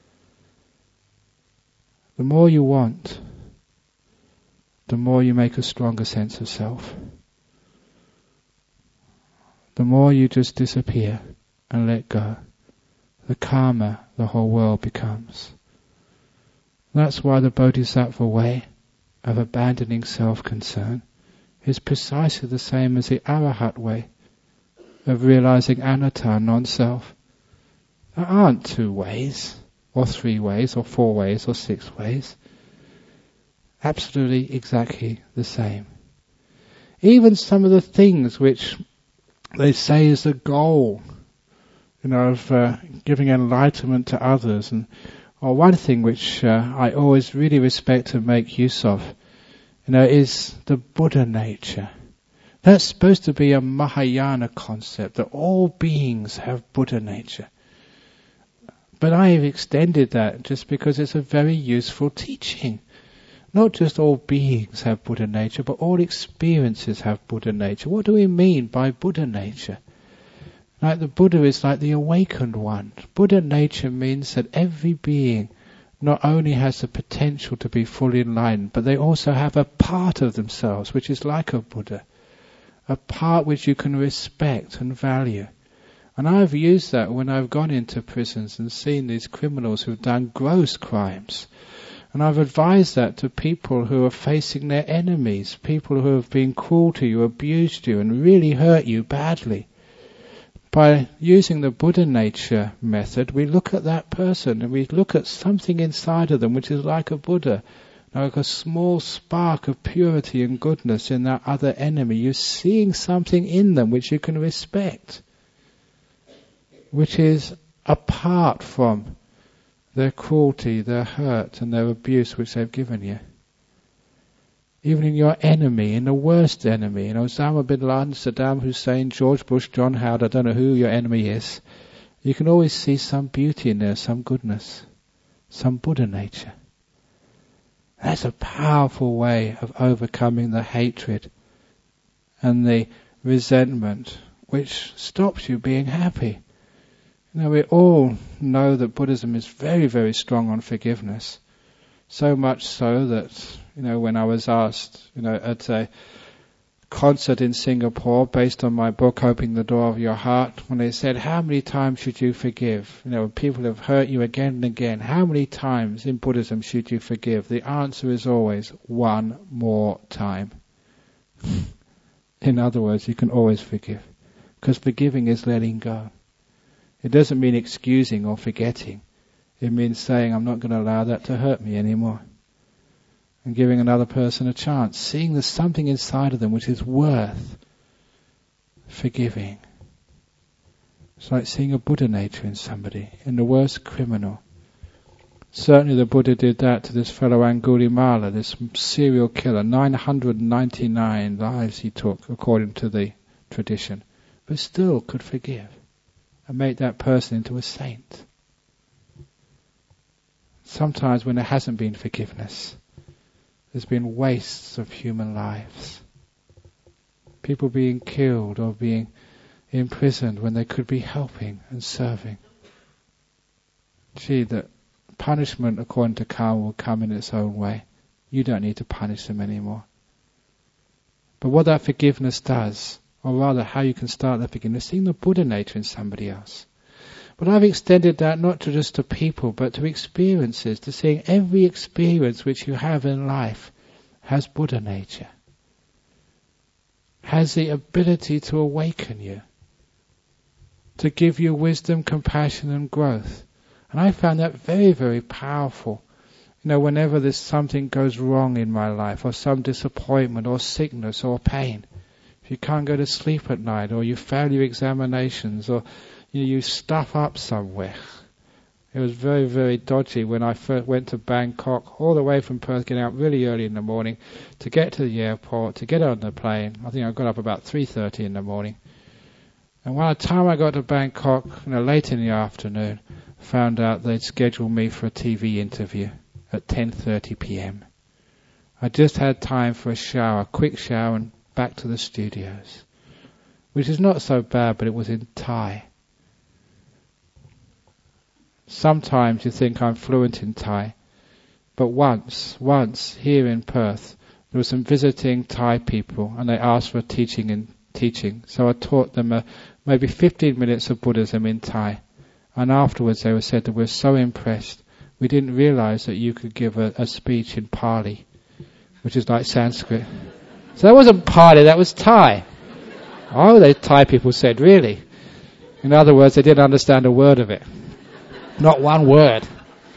The more you want, the more you make a stronger sense of self. The more you just disappear and let go, the calmer the whole world becomes. That's why the Bodhisattva way of abandoning self-concern is precisely the same as the Arahat way of realizing anatta, non-self. There aren't two ways, or three ways, or four ways, or six ways. Absolutely exactly the same. Even some of the things which they say is the goal, you know, of uh, giving enlightenment to others, and or one thing which uh, I always really respect and make use of, you know, is the Buddha nature. That's supposed to be a Mahayana concept, that all beings have Buddha nature. But I have extended that just because it's a very useful teaching. Not just all beings have Buddha nature, but all experiences have Buddha nature. What do we mean by Buddha nature? Like the Buddha is like the awakened one. Buddha nature means that every being not only has the potential to be fully enlightened, but they also have a part of themselves which is like a Buddha. A part which you can respect and value. And I've used that when I've gone into prisons and seen these criminals who've done gross crimes. And I've advised that to people who are facing their enemies, people who have been cruel to you, abused you, and really hurt you badly. By using the Buddha nature method, we look at that person and we look at something inside of them which is like a Buddha. Like a small spark of purity and goodness in that other enemy. You're seeing something in them which you can respect, which is apart from their cruelty, their hurt and their abuse which they've given you. Even in your enemy, in the worst enemy, in Osama bin Laden, Saddam Hussein, George Bush, John Howard, I don't know who your enemy is, you can always see some beauty in there, some goodness, some Buddha nature. That's a powerful way of overcoming the hatred and the resentment which stops you being happy. You know, we all know that Buddhism is very, very strong on forgiveness. So much so that, you know, when I was asked, you know, at a concert in Singapore based on my book Opening the Door of Your Heart, when they said, how many times should you forgive? You know, when people have hurt you again and again, how many times in Buddhism should you forgive? The answer is always one more time. In other words, you can always forgive, because forgiving is letting go. It doesn't mean excusing or forgetting. It means saying, I'm not going to allow that to hurt me anymore. And giving another person a chance, seeing there's something inside of them which is worth forgiving. It's like seeing a Buddha nature in somebody, in the worst criminal. Certainly the Buddha did that to this fellow Angulimala, this serial killer. nine hundred ninety-nine lives he took, according to the tradition, but still could forgive and make that person into a saint. Sometimes when there hasn't been forgiveness, there's been wastes of human lives. People being killed or being imprisoned when they could be helping and serving. Gee, that punishment according to karma will come in its own way. You don't need to punish them anymore. But what that forgiveness does, or rather how you can start that forgiveness, seeing the Buddha nature in somebody else. But I've extended that not to just to people, but to experiences, to seeing every experience which you have in life has Buddha nature, has the ability to awaken you, to give you wisdom, compassion and growth. And I found that very, very powerful. You know, whenever there's something goes wrong in my life, or some disappointment, or sickness, or pain, if you can't go to sleep at night, or you fail your examinations, or you, you stuff up somewhere. It was very, very dodgy when I first went to Bangkok, all the way from Perth, getting out really early in the morning, to get to the airport, to get on the plane. I think I got up about three thirty in the morning. And by the time I got to Bangkok, you know, late in the afternoon, found out they'd scheduled me for a T V interview at ten thirty p.m. I just had time for a shower, a quick shower, and back to the studios, which is not so bad, but it was in Thai. Sometimes you think I'm fluent in Thai, but once, once here in Perth, there were some visiting Thai people, and they asked for teaching and teaching. So I taught them uh, maybe fifteen minutes of Buddhism in Thai. And afterwards they were said that we're so impressed, we didn't realize that you could give a, a speech in Pali, which is like Sanskrit. So that wasn't Pali, that was Thai. Oh, the Thai people said, really? In other words, they didn't understand a word of it. Not one word.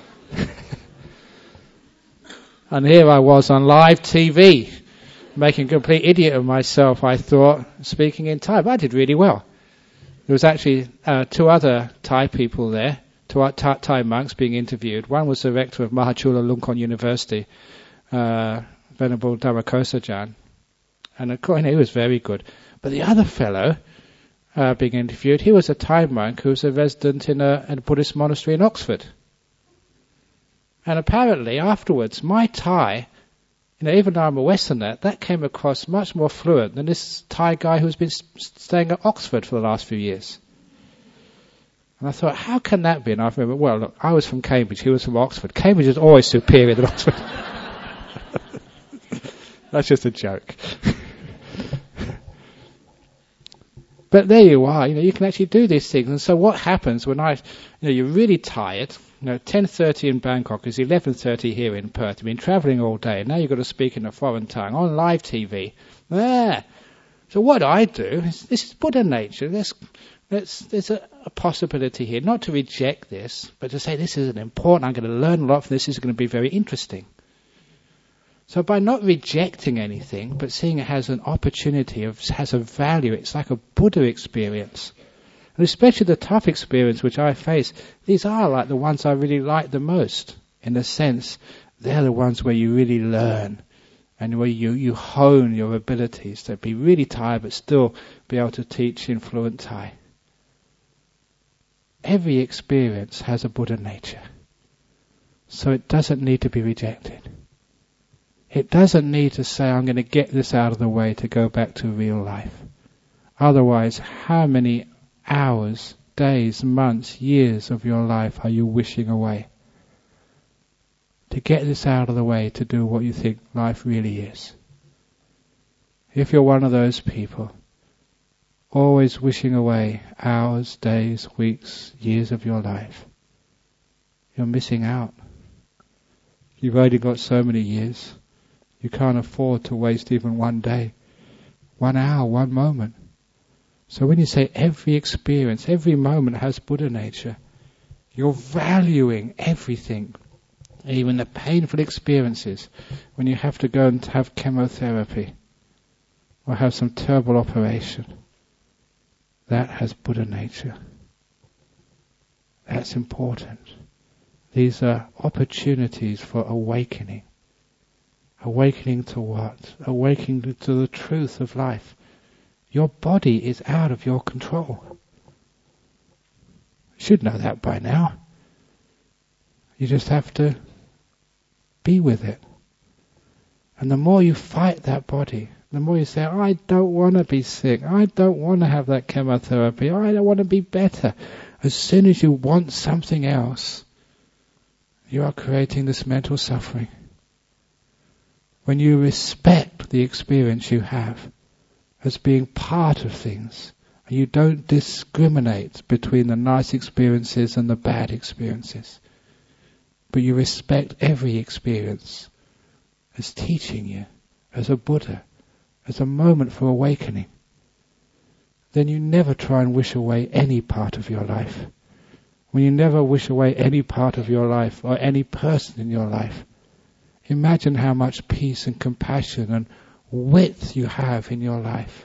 And here I was on live T V, making a complete idiot of myself, I thought, speaking in Thai. But I did really well. There was actually uh, two other Thai people there, two Thai monks being interviewed. One was the rector of Mahachula Lungkon University, uh, Venerable Dhammakosajan. And of course, he was very good. But the other fellow uh, being interviewed, he was a Thai monk who was a resident in a, in a Buddhist monastery in Oxford. And apparently, afterwards, my Thai, you know, even though I'm a Westerner, that came across much more fluent than this Thai guy who's been staying at Oxford for the last few years. And I thought, how can that be? And I remember, well, look, I was from Cambridge, he was from Oxford. Cambridge is always superior than Oxford. That's just a joke. But there you are, you know, you can actually do these things. And so what happens when I, you know, you're really tired, you know, ten thirty in Bangkok is eleven thirty here in Perth. You've been travelling all day. Now you've got to speak in a foreign tongue on live T V. There. So what I do is, this is Buddha nature. There's, there's, there's a, a possibility here, not to reject this, but to say this is an important, I'm going to learn a lot from this, this is going to be very interesting. So by not rejecting anything, but seeing it has an opportunity, of, has a value, it's like a Buddha experience. And especially the tough experience which I face, these are like the ones I really like the most. In a sense, they're the ones where you really learn and where you, you hone your abilities to be really tired but still be able to teach in fluent Thai. Every experience has a Buddha nature. So it doesn't need to be rejected. It doesn't need to say, I'm going to get this out of the way to go back to real life. Otherwise, how many hours, days, months, years of your life are you wishing away? To get this out of the way, to do what you think life really is. If you're one of those people, always wishing away hours, days, weeks, years of your life, you're missing out. You've only got so many years. You can't afford to waste even one day, one hour, one moment. So when you say every experience, every moment has Buddha nature, you're valuing everything, even the painful experiences when you have to go and have chemotherapy or have some terrible operation. That has Buddha nature. That's important. These are opportunities for awakening. Awakening to what? Awakening to the truth of life. Your body is out of your control. You should know that by now. You just have to be with it. And the more you fight that body, the more you say, I don't want to be sick, I don't want to have that chemotherapy, I don't want to be better. As soon as you want something else, you are creating this mental suffering. When you respect the experience you have as being part of things, and you don't discriminate between the nice experiences and the bad experiences, but you respect every experience as teaching you, as a Buddha, as a moment for awakening, then you never try and wish away any part of your life. When you never wish away any part of your life or any person in your life, imagine how much peace and compassion and width you have in your life.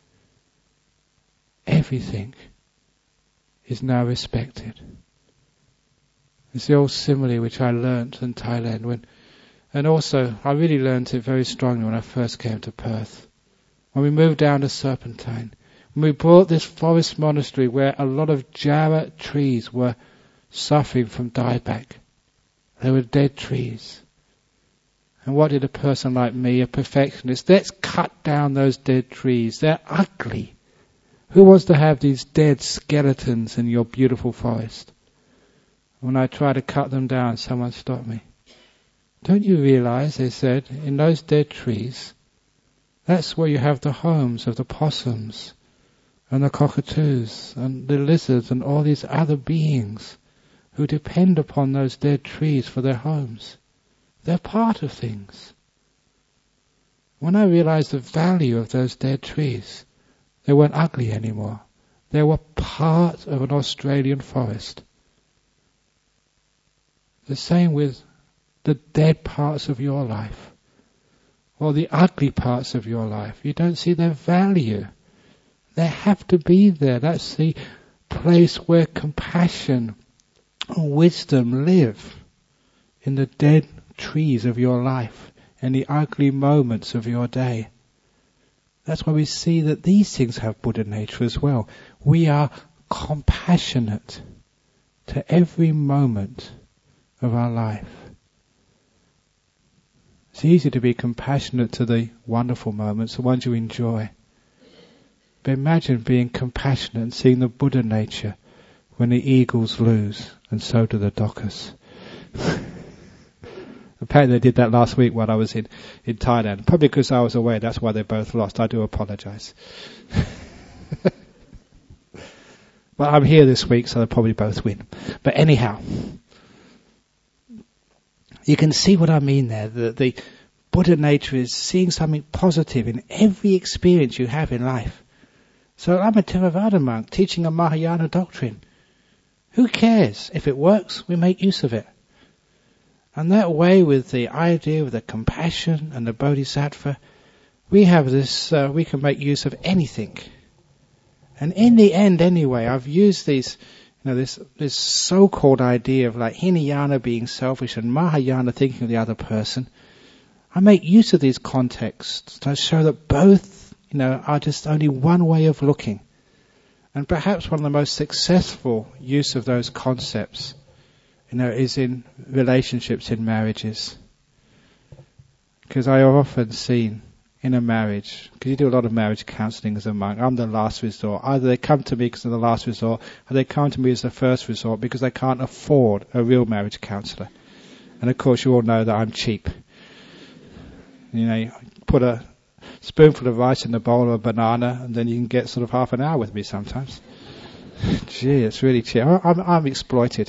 Everything is now respected. It's the old simile which I learnt in Thailand when, and also I really learnt it very strongly when I first came to Perth. When we moved down to Serpentine, when we bought this forest monastery where a lot of Java trees were suffering from dieback. They were dead trees. And what did a person like me, a perfectionist, let's cut down those dead trees. They're ugly. Who wants to have these dead skeletons in your beautiful forest? When I tried to cut them down, someone stopped me. Don't you realize, they said, in those dead trees, that's where you have the homes of the possums and the cockatoos and the lizards and all these other beings who depend upon those dead trees for their homes. They're part of things. When I realized the value of those dead trees, they weren't ugly anymore. They were part of an Australian forest. The same with the dead parts of your life, or the ugly parts of your life. You don't see their value. They have to be there. That's the place where compassion and wisdom live, in the dead trees of your life and the ugly moments of your day. That's why we see that these things have Buddha nature as well. We are compassionate to every moment of our life. It's easy to be compassionate to the wonderful moments, the ones you enjoy. But imagine being compassionate and seeing the Buddha nature when the eagles lose, and so do the dockers. Apparently they did that last week when I was in, in Thailand. Probably because I was away, that's why they both lost. I do apologise. But I'm here this week, so they'll probably both win. But anyhow, you can see what I mean there. The, the Buddha nature is seeing something positive in every experience you have in life. So I'm a Theravada monk teaching a Mahayana doctrine. Who cares? If it works, we make use of it. And that way, with the idea of the compassion and the bodhisattva, we have this, uh, we can make use of anything. And in the end anyway, I've used these, you know, this, this so-called idea of like Hinayana being selfish and Mahayana thinking of the other person. I make use of these contexts to show that both, you know, are just only one way of looking. And perhaps one of the most successful use of those concepts, you know, is in relationships, in marriages. Because I have often seen in a marriage, because you do a lot of marriage counselling as a monk. I'm the last resort. Either they come to me because of the last resort, or they come to me as the first resort because they can't afford a real marriage counsellor. And of course you all know that I'm cheap. You know, you put a spoonful of rice in the bowl of a banana and then you can get sort of half an hour with me sometimes. Gee, it's really cheap. I'm, I'm exploited.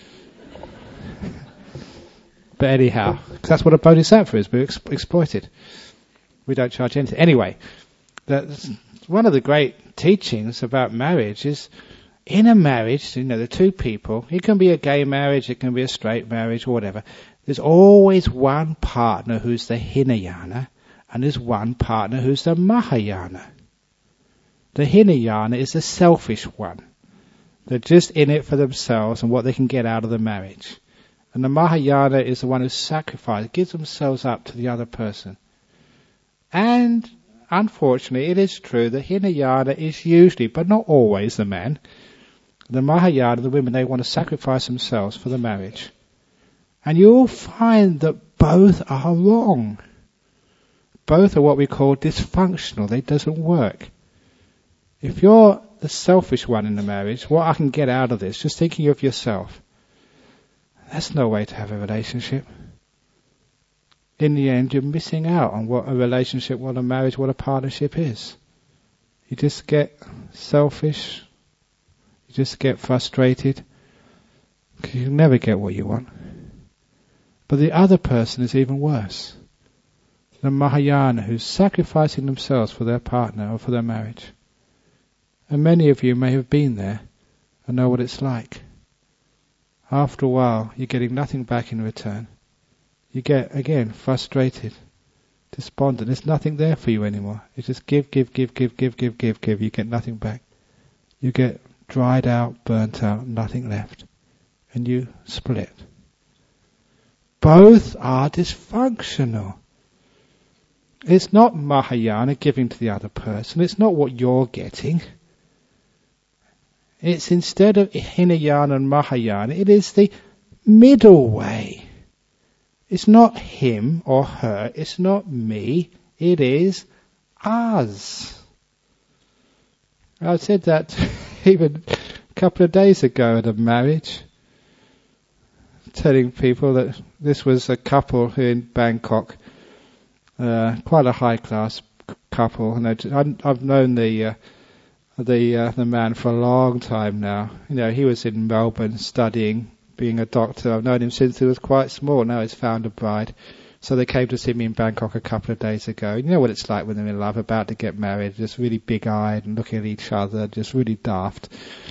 But anyhow, cause that's what a bodhisattva is. We're ex- exploited. We don't charge anything. Anyway, that's one of the great teachings about marriage is in a marriage, you know, the two people, it can be a gay marriage, it can be a straight marriage, or whatever. There's always one partner who's the Hinayana, and there's one partner who's the Mahayana. The Hinayana is the selfish one. They're just in it for themselves and what they can get out of the marriage. And the Mahayana is the one who sacrifices, gives themselves up to the other person. And unfortunately, it is true that Hinayana is usually, but not always, the man. The Mahayana, the women, they want to sacrifice themselves for the marriage. And you'll find that both are wrong. Both are what we call dysfunctional. They doesn't work. If you're the selfish one in the marriage, what I can get out of this, just thinking of yourself, that's no way to have a relationship. In the end, you're missing out on what a relationship, what a marriage, what a partnership is. You just get selfish. You just get frustrated. Because you never get what you want. But the other person is even worse. The Mahayana, who's sacrificing themselves for their partner or for their marriage. And many of you may have been there and know what it's like. After a while, you're getting nothing back in return. You get, again, frustrated, despondent. There's nothing there for you anymore. You just give, give, give, give, give, give, give, give. You get nothing back. You get dried out, burnt out, nothing left. And you split. Both are dysfunctional. It's not Mahayana giving to the other person. It's not what you're getting. It's instead of Hinayana and Mahayana, it is the middle way. It's not him or her. It's not me. It is us. I said that even a couple of days ago at a marriage, telling people that this was a couple in Bangkok, uh, quite a high class couple, and I, I've known the uh, the uh, the man for a long time now. You know, he was in Melbourne studying, being a doctor. I've known him since he was quite small. Now he's found a bride. So they came to see me in Bangkok a couple of days ago. You know what it's like when they're in love, about to get married, just really big-eyed and looking at each other, just really daft.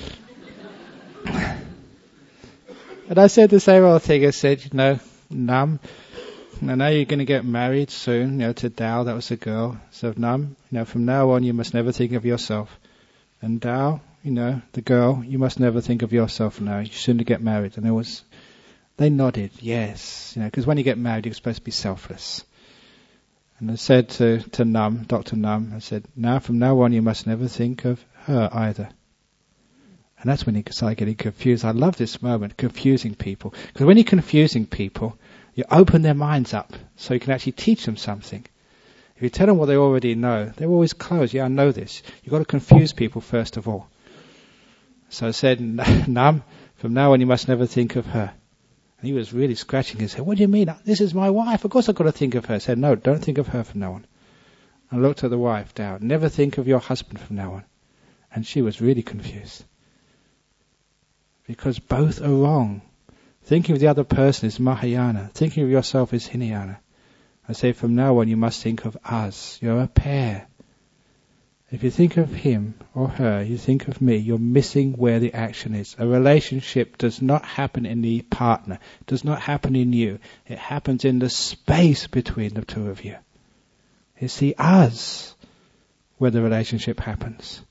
And I said the same old thing. I said, you know, Nam, I know you're going to get married soon, you know, to Dao, that was the girl. So Nam, you know, from now on you must never think of yourself. And Dao, you know, the girl, you must never think of yourself now. You shouldn't get married. And it was, they nodded, yes, you know, because when you get married you're supposed to be selfless. And I said to, to Nam, Doctor Nam, I said, now from now on you must never think of her either. And that's when he started getting confused. I love this moment, confusing people. Because when you're confusing people, you open their minds up so you can actually teach them something. If you tell them what they already know, they're always closed. Yeah, I know this. You've got to confuse people first of all. So I said, Nam, from now on you must never think of her. And he was really scratching his head. What do you mean? This is my wife. Of course I've got to think of her. I said, no, don't think of her from now on. I looked at the wife down. Never think of your husband from now on. And she was really confused. Because both are wrong. Thinking of the other person is Mahayana. Thinking of yourself is Hinayana. I say from now on you must think of us. You're a pair. If you think of him or her, you think of me, you're missing where the action is. A relationship does not happen in the partner. It does not happen in you. It happens in the space between the two of you. It's the us where the relationship happens.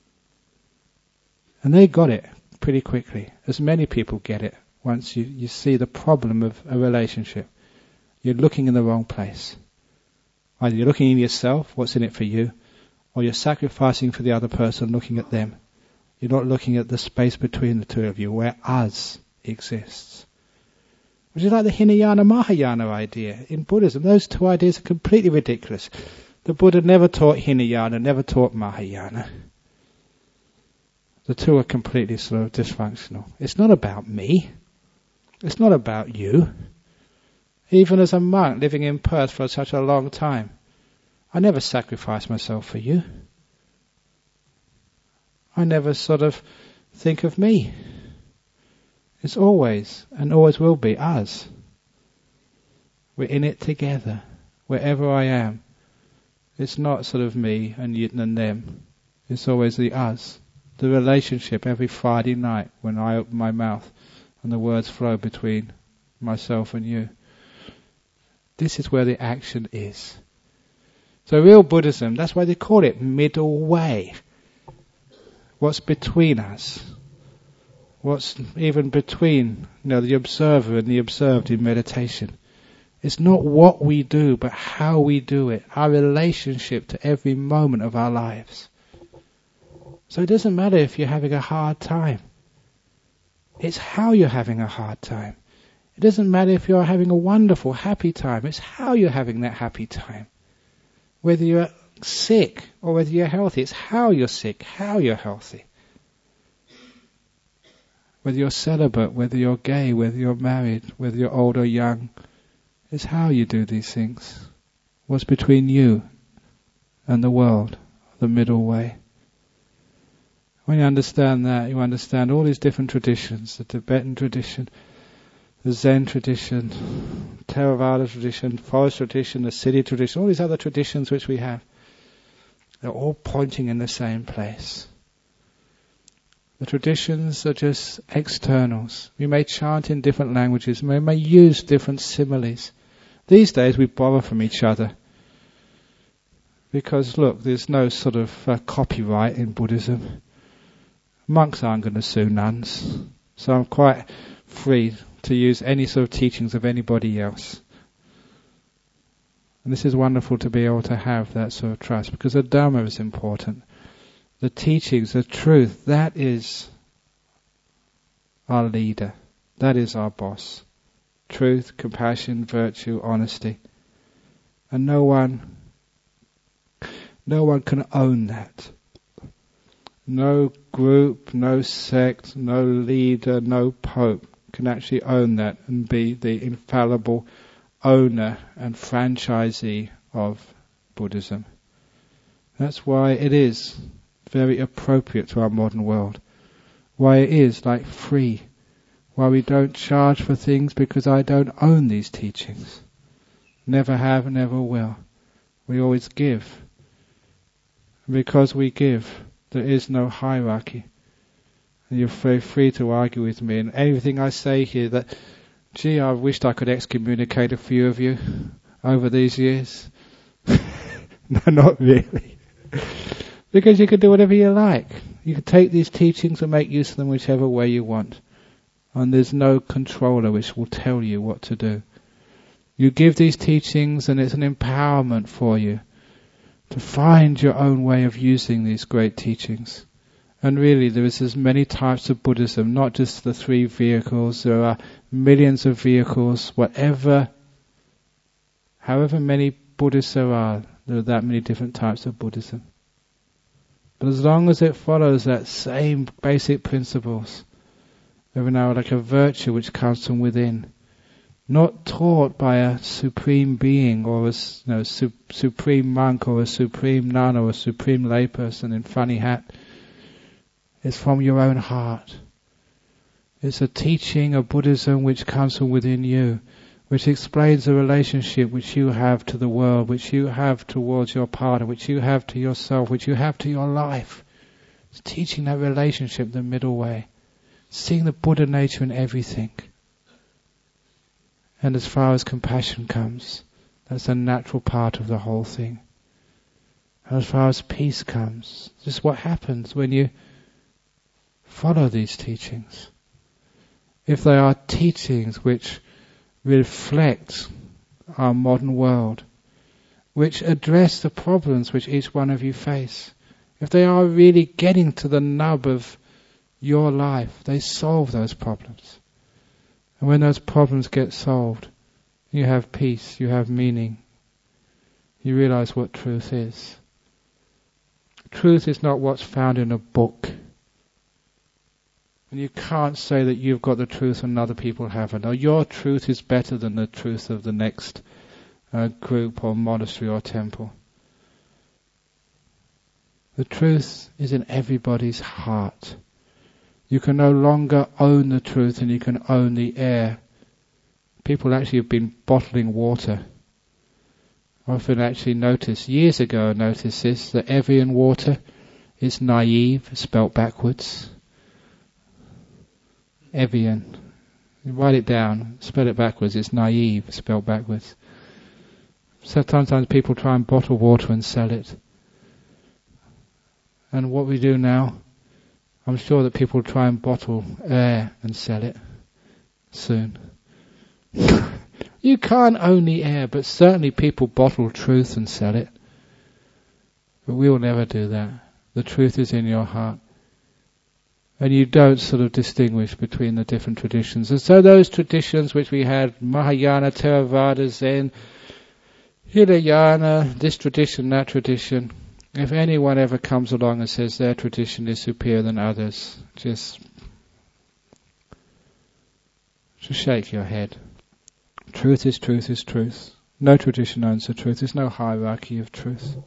And they got it pretty quickly. As many people get it once you, you see the problem of a relationship. You're looking in the wrong place. Either you're looking in yourself, what's in it for you, or you're sacrificing for the other person, looking at them. You're not looking at the space between the two of you, where us exists. Which is like the Hinayana Mahayana idea. In Buddhism, those two ideas are completely ridiculous. The Buddha never taught Hinayana, never taught Mahayana. The two are completely sort of dysfunctional. It's not about me. It's not about you. Even as a monk living in Perth for such a long time, I never sacrificed myself for you. I never sort of think of me. It's always, and always will be, us. We're in it together, wherever I am. It's not sort of me and you and them. It's always the us. The relationship every Friday night when I open my mouth and the words flow between myself and you. This is where the action is. So real Buddhism, that's why they call it middle way. What's between us? What's even between, you know, the observer and the observed in meditation? It's not what we do, but how we do it. Our relationship to every moment of our lives. So it doesn't matter if you're having a hard time. It's how you're having a hard time. It doesn't matter if you're having a wonderful, happy time. It's how you're having that happy time. Whether you're sick or whether you're healthy, it's how you're sick, how you're healthy. Whether you're celibate, whether you're gay, whether you're married, whether you're old or young, it's how you do these things. What's between you and the world, the middle way. When you understand that, you understand all these different traditions, the Tibetan tradition, the Zen tradition, Theravada tradition, forest tradition, the city tradition, all these other traditions which we have. They're all pointing in the same place. The traditions are just externals. We may chant in different languages, we may use different similes. These days we borrow from each other. Because look, there's no sort of uh, copyright in Buddhism. Monks aren't going to sue nuns. So I'm quite free to use any sort of teachings of anybody else. And this is wonderful to be able to have that sort of trust, because the Dhamma is important. The teachings, the truth, that is our leader. That is our boss. Truth, compassion, virtue, honesty. And no one, no one can own that. No group, no sect, no leader, no pope can actually own that and be the infallible owner and franchisee of Buddhism. That's why it is very appropriate to our modern world. Why it is like free. Why we don't charge for things, because I don't own these teachings. Never have, never will. We always give. Because we give, there is no hierarchy. And you're very free to argue with me. And everything I say here that, gee, I wished I could excommunicate a few of you over these years. No, not really. Because you can do whatever you like. You can take these teachings and make use of them whichever way you want. And there's no controller which will tell you what to do. You give these teachings and it's an empowerment for you to find your own way of using these great teachings. And really there is as many types of Buddhism, not just the three vehicles. There are millions of vehicles, whatever, however many Buddhists there are, there are that many different types of Buddhism. But as long as it follows that same basic principles, every now like a virtue which comes from within, not taught by a supreme being or a you know, su- supreme monk or a supreme nun or a supreme layperson in funny hat. It's from your own heart. It's a teaching of Buddhism which comes from within you, which explains the relationship which you have to the world, which you have towards your partner, which you have to yourself, which you have to your life. It's teaching that relationship, the middle way. Seeing the Buddha nature in everything. And as far as compassion comes, that's a natural part of the whole thing. And as far as peace comes, this is what happens when you follow these teachings. If they are teachings which reflect our modern world, which address the problems which each one of you face, if they are really getting to the nub of your life, they solve those problems. And when those problems get solved, you have peace, you have meaning, you realize what truth is. Truth is not what's found in a book. And you can't say that you've got the truth and other people haven't. Or your truth is better than the truth of the next uh, group or monastery or temple. The truth is in everybody's heart. You can no longer own the truth and you can own the air. People actually have been bottling water. I often actually noticed, years ago I noticed this, that Evian water is naive, spelt backwards. Evian. You write it down, spell it backwards, it's naive, spelled backwards. So sometimes people try and bottle water and sell it. And what we do now, I'm sure that people try and bottle air and sell it soon. You can't own the air, but certainly people bottle truth and sell it. But we will never do that. The truth is in your heart. And you don't sort of distinguish between the different traditions. And so those traditions which we had, Mahayana, Theravada, Zen, Hinayana, this tradition, that tradition, if anyone ever comes along and says their tradition is superior than others, just, just shake your head. Truth is truth is truth. No tradition owns the truth. There's no hierarchy of truth.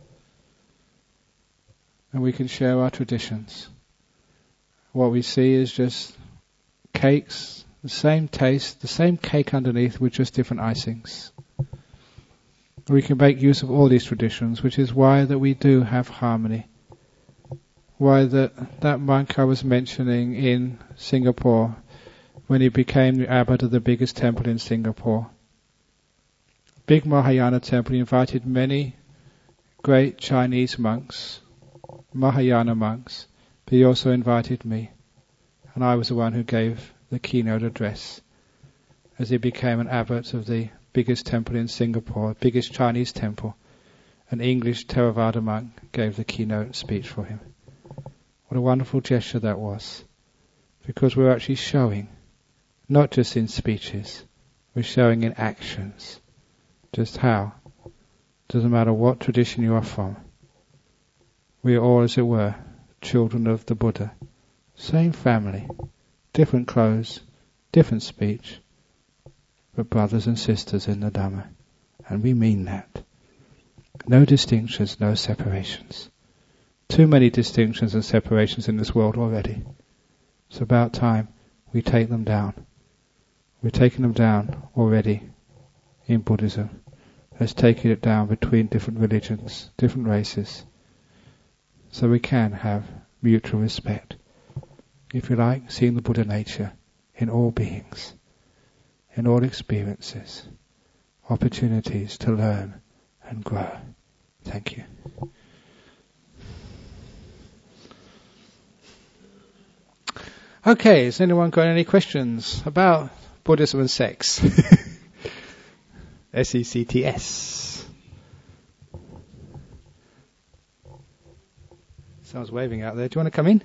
And we can share our traditions. What we see is just cakes, the same taste, the same cake underneath with just different icings. We can make use of all these traditions, which is why that we do have harmony. Why that, that monk I was mentioning in Singapore, when he became the abbot of the biggest temple in Singapore, big Mahayana temple, he invited many great Chinese monks, Mahayana monks, but he also invited me. And I was the one who gave the keynote address as he became an abbot of the biggest temple in Singapore, biggest Chinese temple. An English Theravada monk gave the keynote speech for him. What a wonderful gesture that was. Because we're actually showing, not just in speeches, we're showing in actions. Just how. Doesn't matter what tradition you are from. We are all, as it were, children of the Buddha. Same family, different clothes, different speech, but brothers and sisters in the Dhamma. And we mean that. No distinctions, no separations. Too many distinctions and separations in this world already. It's about time we take them down. We're taking them down already in Buddhism. Let's take it down between different religions, different races, so we can have mutual respect. If you like, seeing the Buddha nature in all beings, in all experiences, opportunities to learn and grow. Thank you. Okay, has anyone got any questions about Buddhism and sex? S E C T S. Someone's waving out there. Do you want to come in?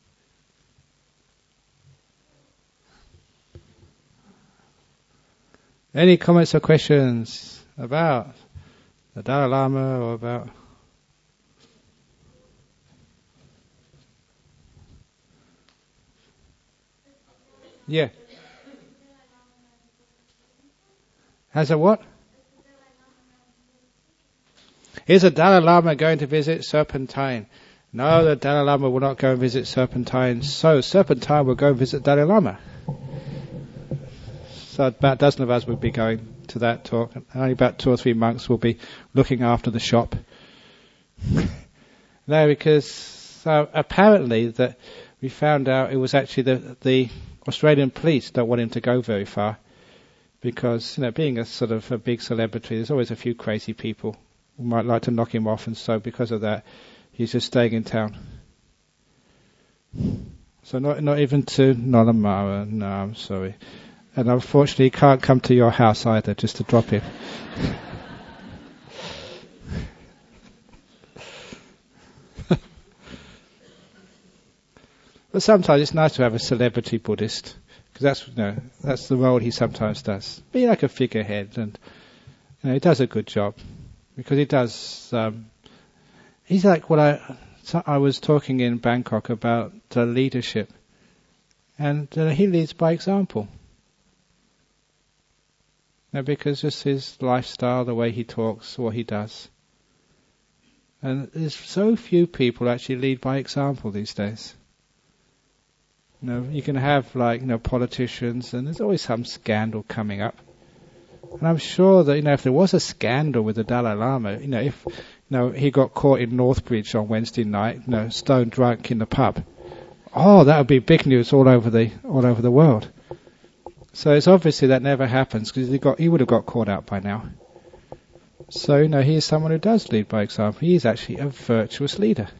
Any comments or questions about the Dalai Lama or about... Yeah. Has a what? Is the Dalai Lama going to visit Serpentine? No, the Dalai Lama will not go and visit Serpentine. So Serpentine will go and visit Dalai Lama. So about a dozen of us will be going to that talk. And only about two or three monks will be looking after the shop. No, because uh, apparently that we found out it was actually the the Australian police don't want him to go very far. Because, you know, being a sort of a big celebrity, there's always a few crazy people who might like to knock him off, and so because of that, he's just staying in town. So not not even to Nollamara, no, I'm sorry. And unfortunately, he can't come to your house either, just to drop him. But sometimes it's nice to have a celebrity Buddhist. Because that's, you know, that's the role he sometimes does. Be like a figurehead, and you know, he does a good job. because he does. Um, he's like what I. So I was talking in Bangkok about uh, leadership, and uh, he leads by example. Now, because just his lifestyle, the way he talks, what he does. And there's so few people actually lead by example these days. You know, you can have like, you know, politicians, and there's always some scandal coming up. And I'm sure that, you know, if there was a scandal with the Dalai Lama, you know, if, you know, he got caught in Northbridge on Wednesday night, you know, stone drunk in the pub, oh, that would be big news all over the all over the world. So it's obviously that never happens, because he got he would have got caught out by now. So, you know, he is someone who does lead by example. He is actually a virtuous leader.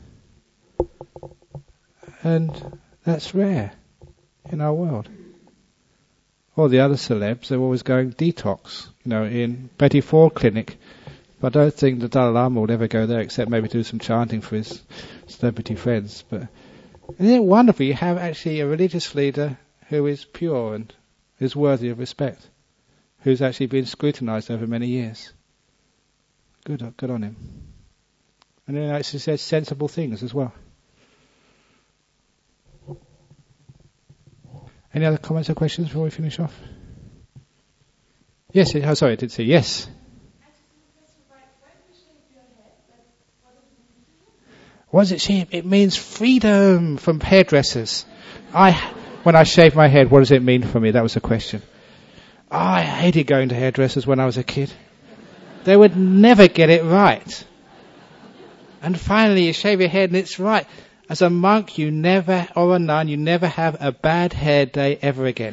And that's rare in our world. All the other celebs, they're always going detox, you know, in Betty Ford Clinic. But I don't think the Dalai Lama will ever go there, except maybe do some chanting for his celebrity friends. But isn't it wonderful? You have actually a religious leader who is pure and is worthy of respect, who's actually been scrutinized over many years. Good, good on him. And then actually says sensible things as well. Any other comments or questions before we finish off? Yes, oh sorry, I did say yes. What does it say? It means freedom from hairdressers. I, when I shave my head, what does it mean for me? That was the question. Oh, I hated going to hairdressers when I was a kid. They would never get it right. And finally you shave your head and it's right. As a monk, you never, or a nun, you never have a bad hair day ever again.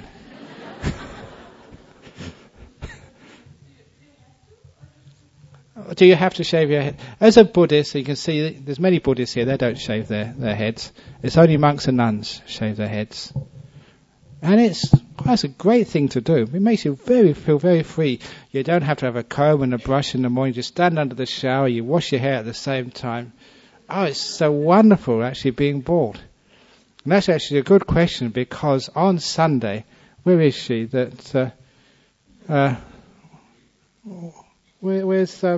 Do you have to shave your head? As a Buddhist, you can see there's many Buddhists here, they don't shave their, their heads. It's only monks and nuns shave their heads. And it's quite a great thing to do. It makes you very feel very free. You don't have to have a comb and a brush in the morning. You just stand under the shower, you wash your hair at the same time. Oh, it's so wonderful actually being bald. And that's actually a good question, because on Sunday, where is she? That uh, uh, where, where's uh,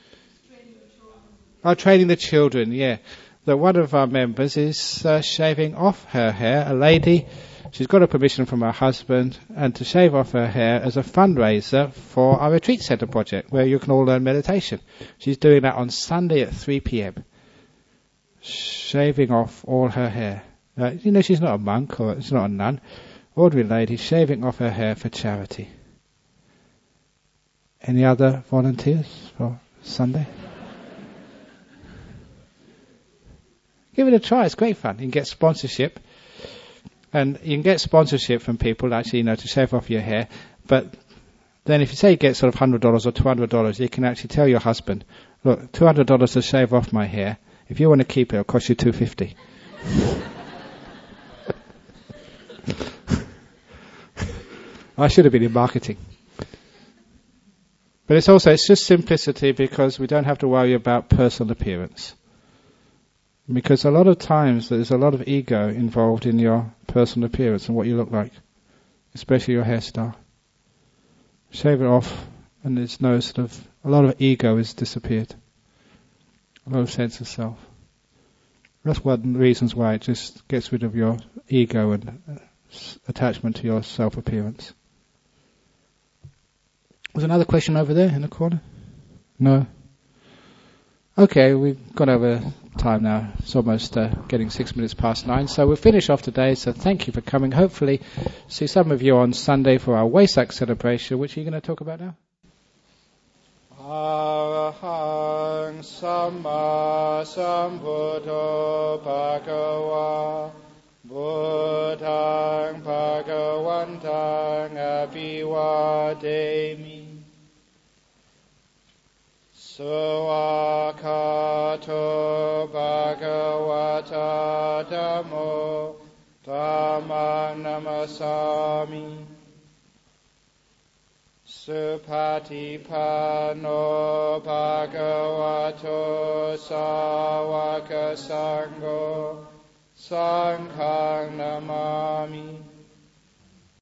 oh, training the children? Yeah, that one of our members is uh, shaving off her hair. A lady. She's got a permission from her husband and to shave off her hair as a fundraiser for our retreat centre project, where you can all learn meditation. She's doing that on Sunday at three p.m. Shaving off all her hair. Uh, you know, she's not a monk or she's not a nun. Ordinary lady shaving off her hair for charity. Any other volunteers for Sunday? Give it a try. It's great fun. You can get sponsorship. And you can get sponsorship from people, actually, you know, to shave off your hair. But then if you say you get sort of one hundred dollars or two hundred dollars, you can actually tell your husband, look, two hundred dollars to shave off my hair. If you want to keep it, it'll cost you two hundred fifty dollars. I should have been in marketing. But it's also, it's just simplicity, because we don't have to worry about personal appearance. Because a lot of times there's a lot of ego involved in your personal appearance and what you look like, especially your hairstyle. Shave it off and there's no sort of, a lot of ego has disappeared. A lot of sense of self. That's one of the reasons why it just gets rid of your ego and uh, attachment to your self-appearance. Was another question over there in the corner? No? Okay, we've gone over time now. It's almost uh, getting six minutes past nine. So we'll finish off today. So thank you for coming. Hopefully see some of you on Sunday for our Wesak celebration. Which are you going to talk about now? Arahang Samma Sambuddho Bhagava Buddhaṃ Bhagavaṃ Abhivademi Suvakato Bhagavata Dhammo Dhammam Namasami Supatipano Bhagavato Sāvaka Sangho Sanghang Namami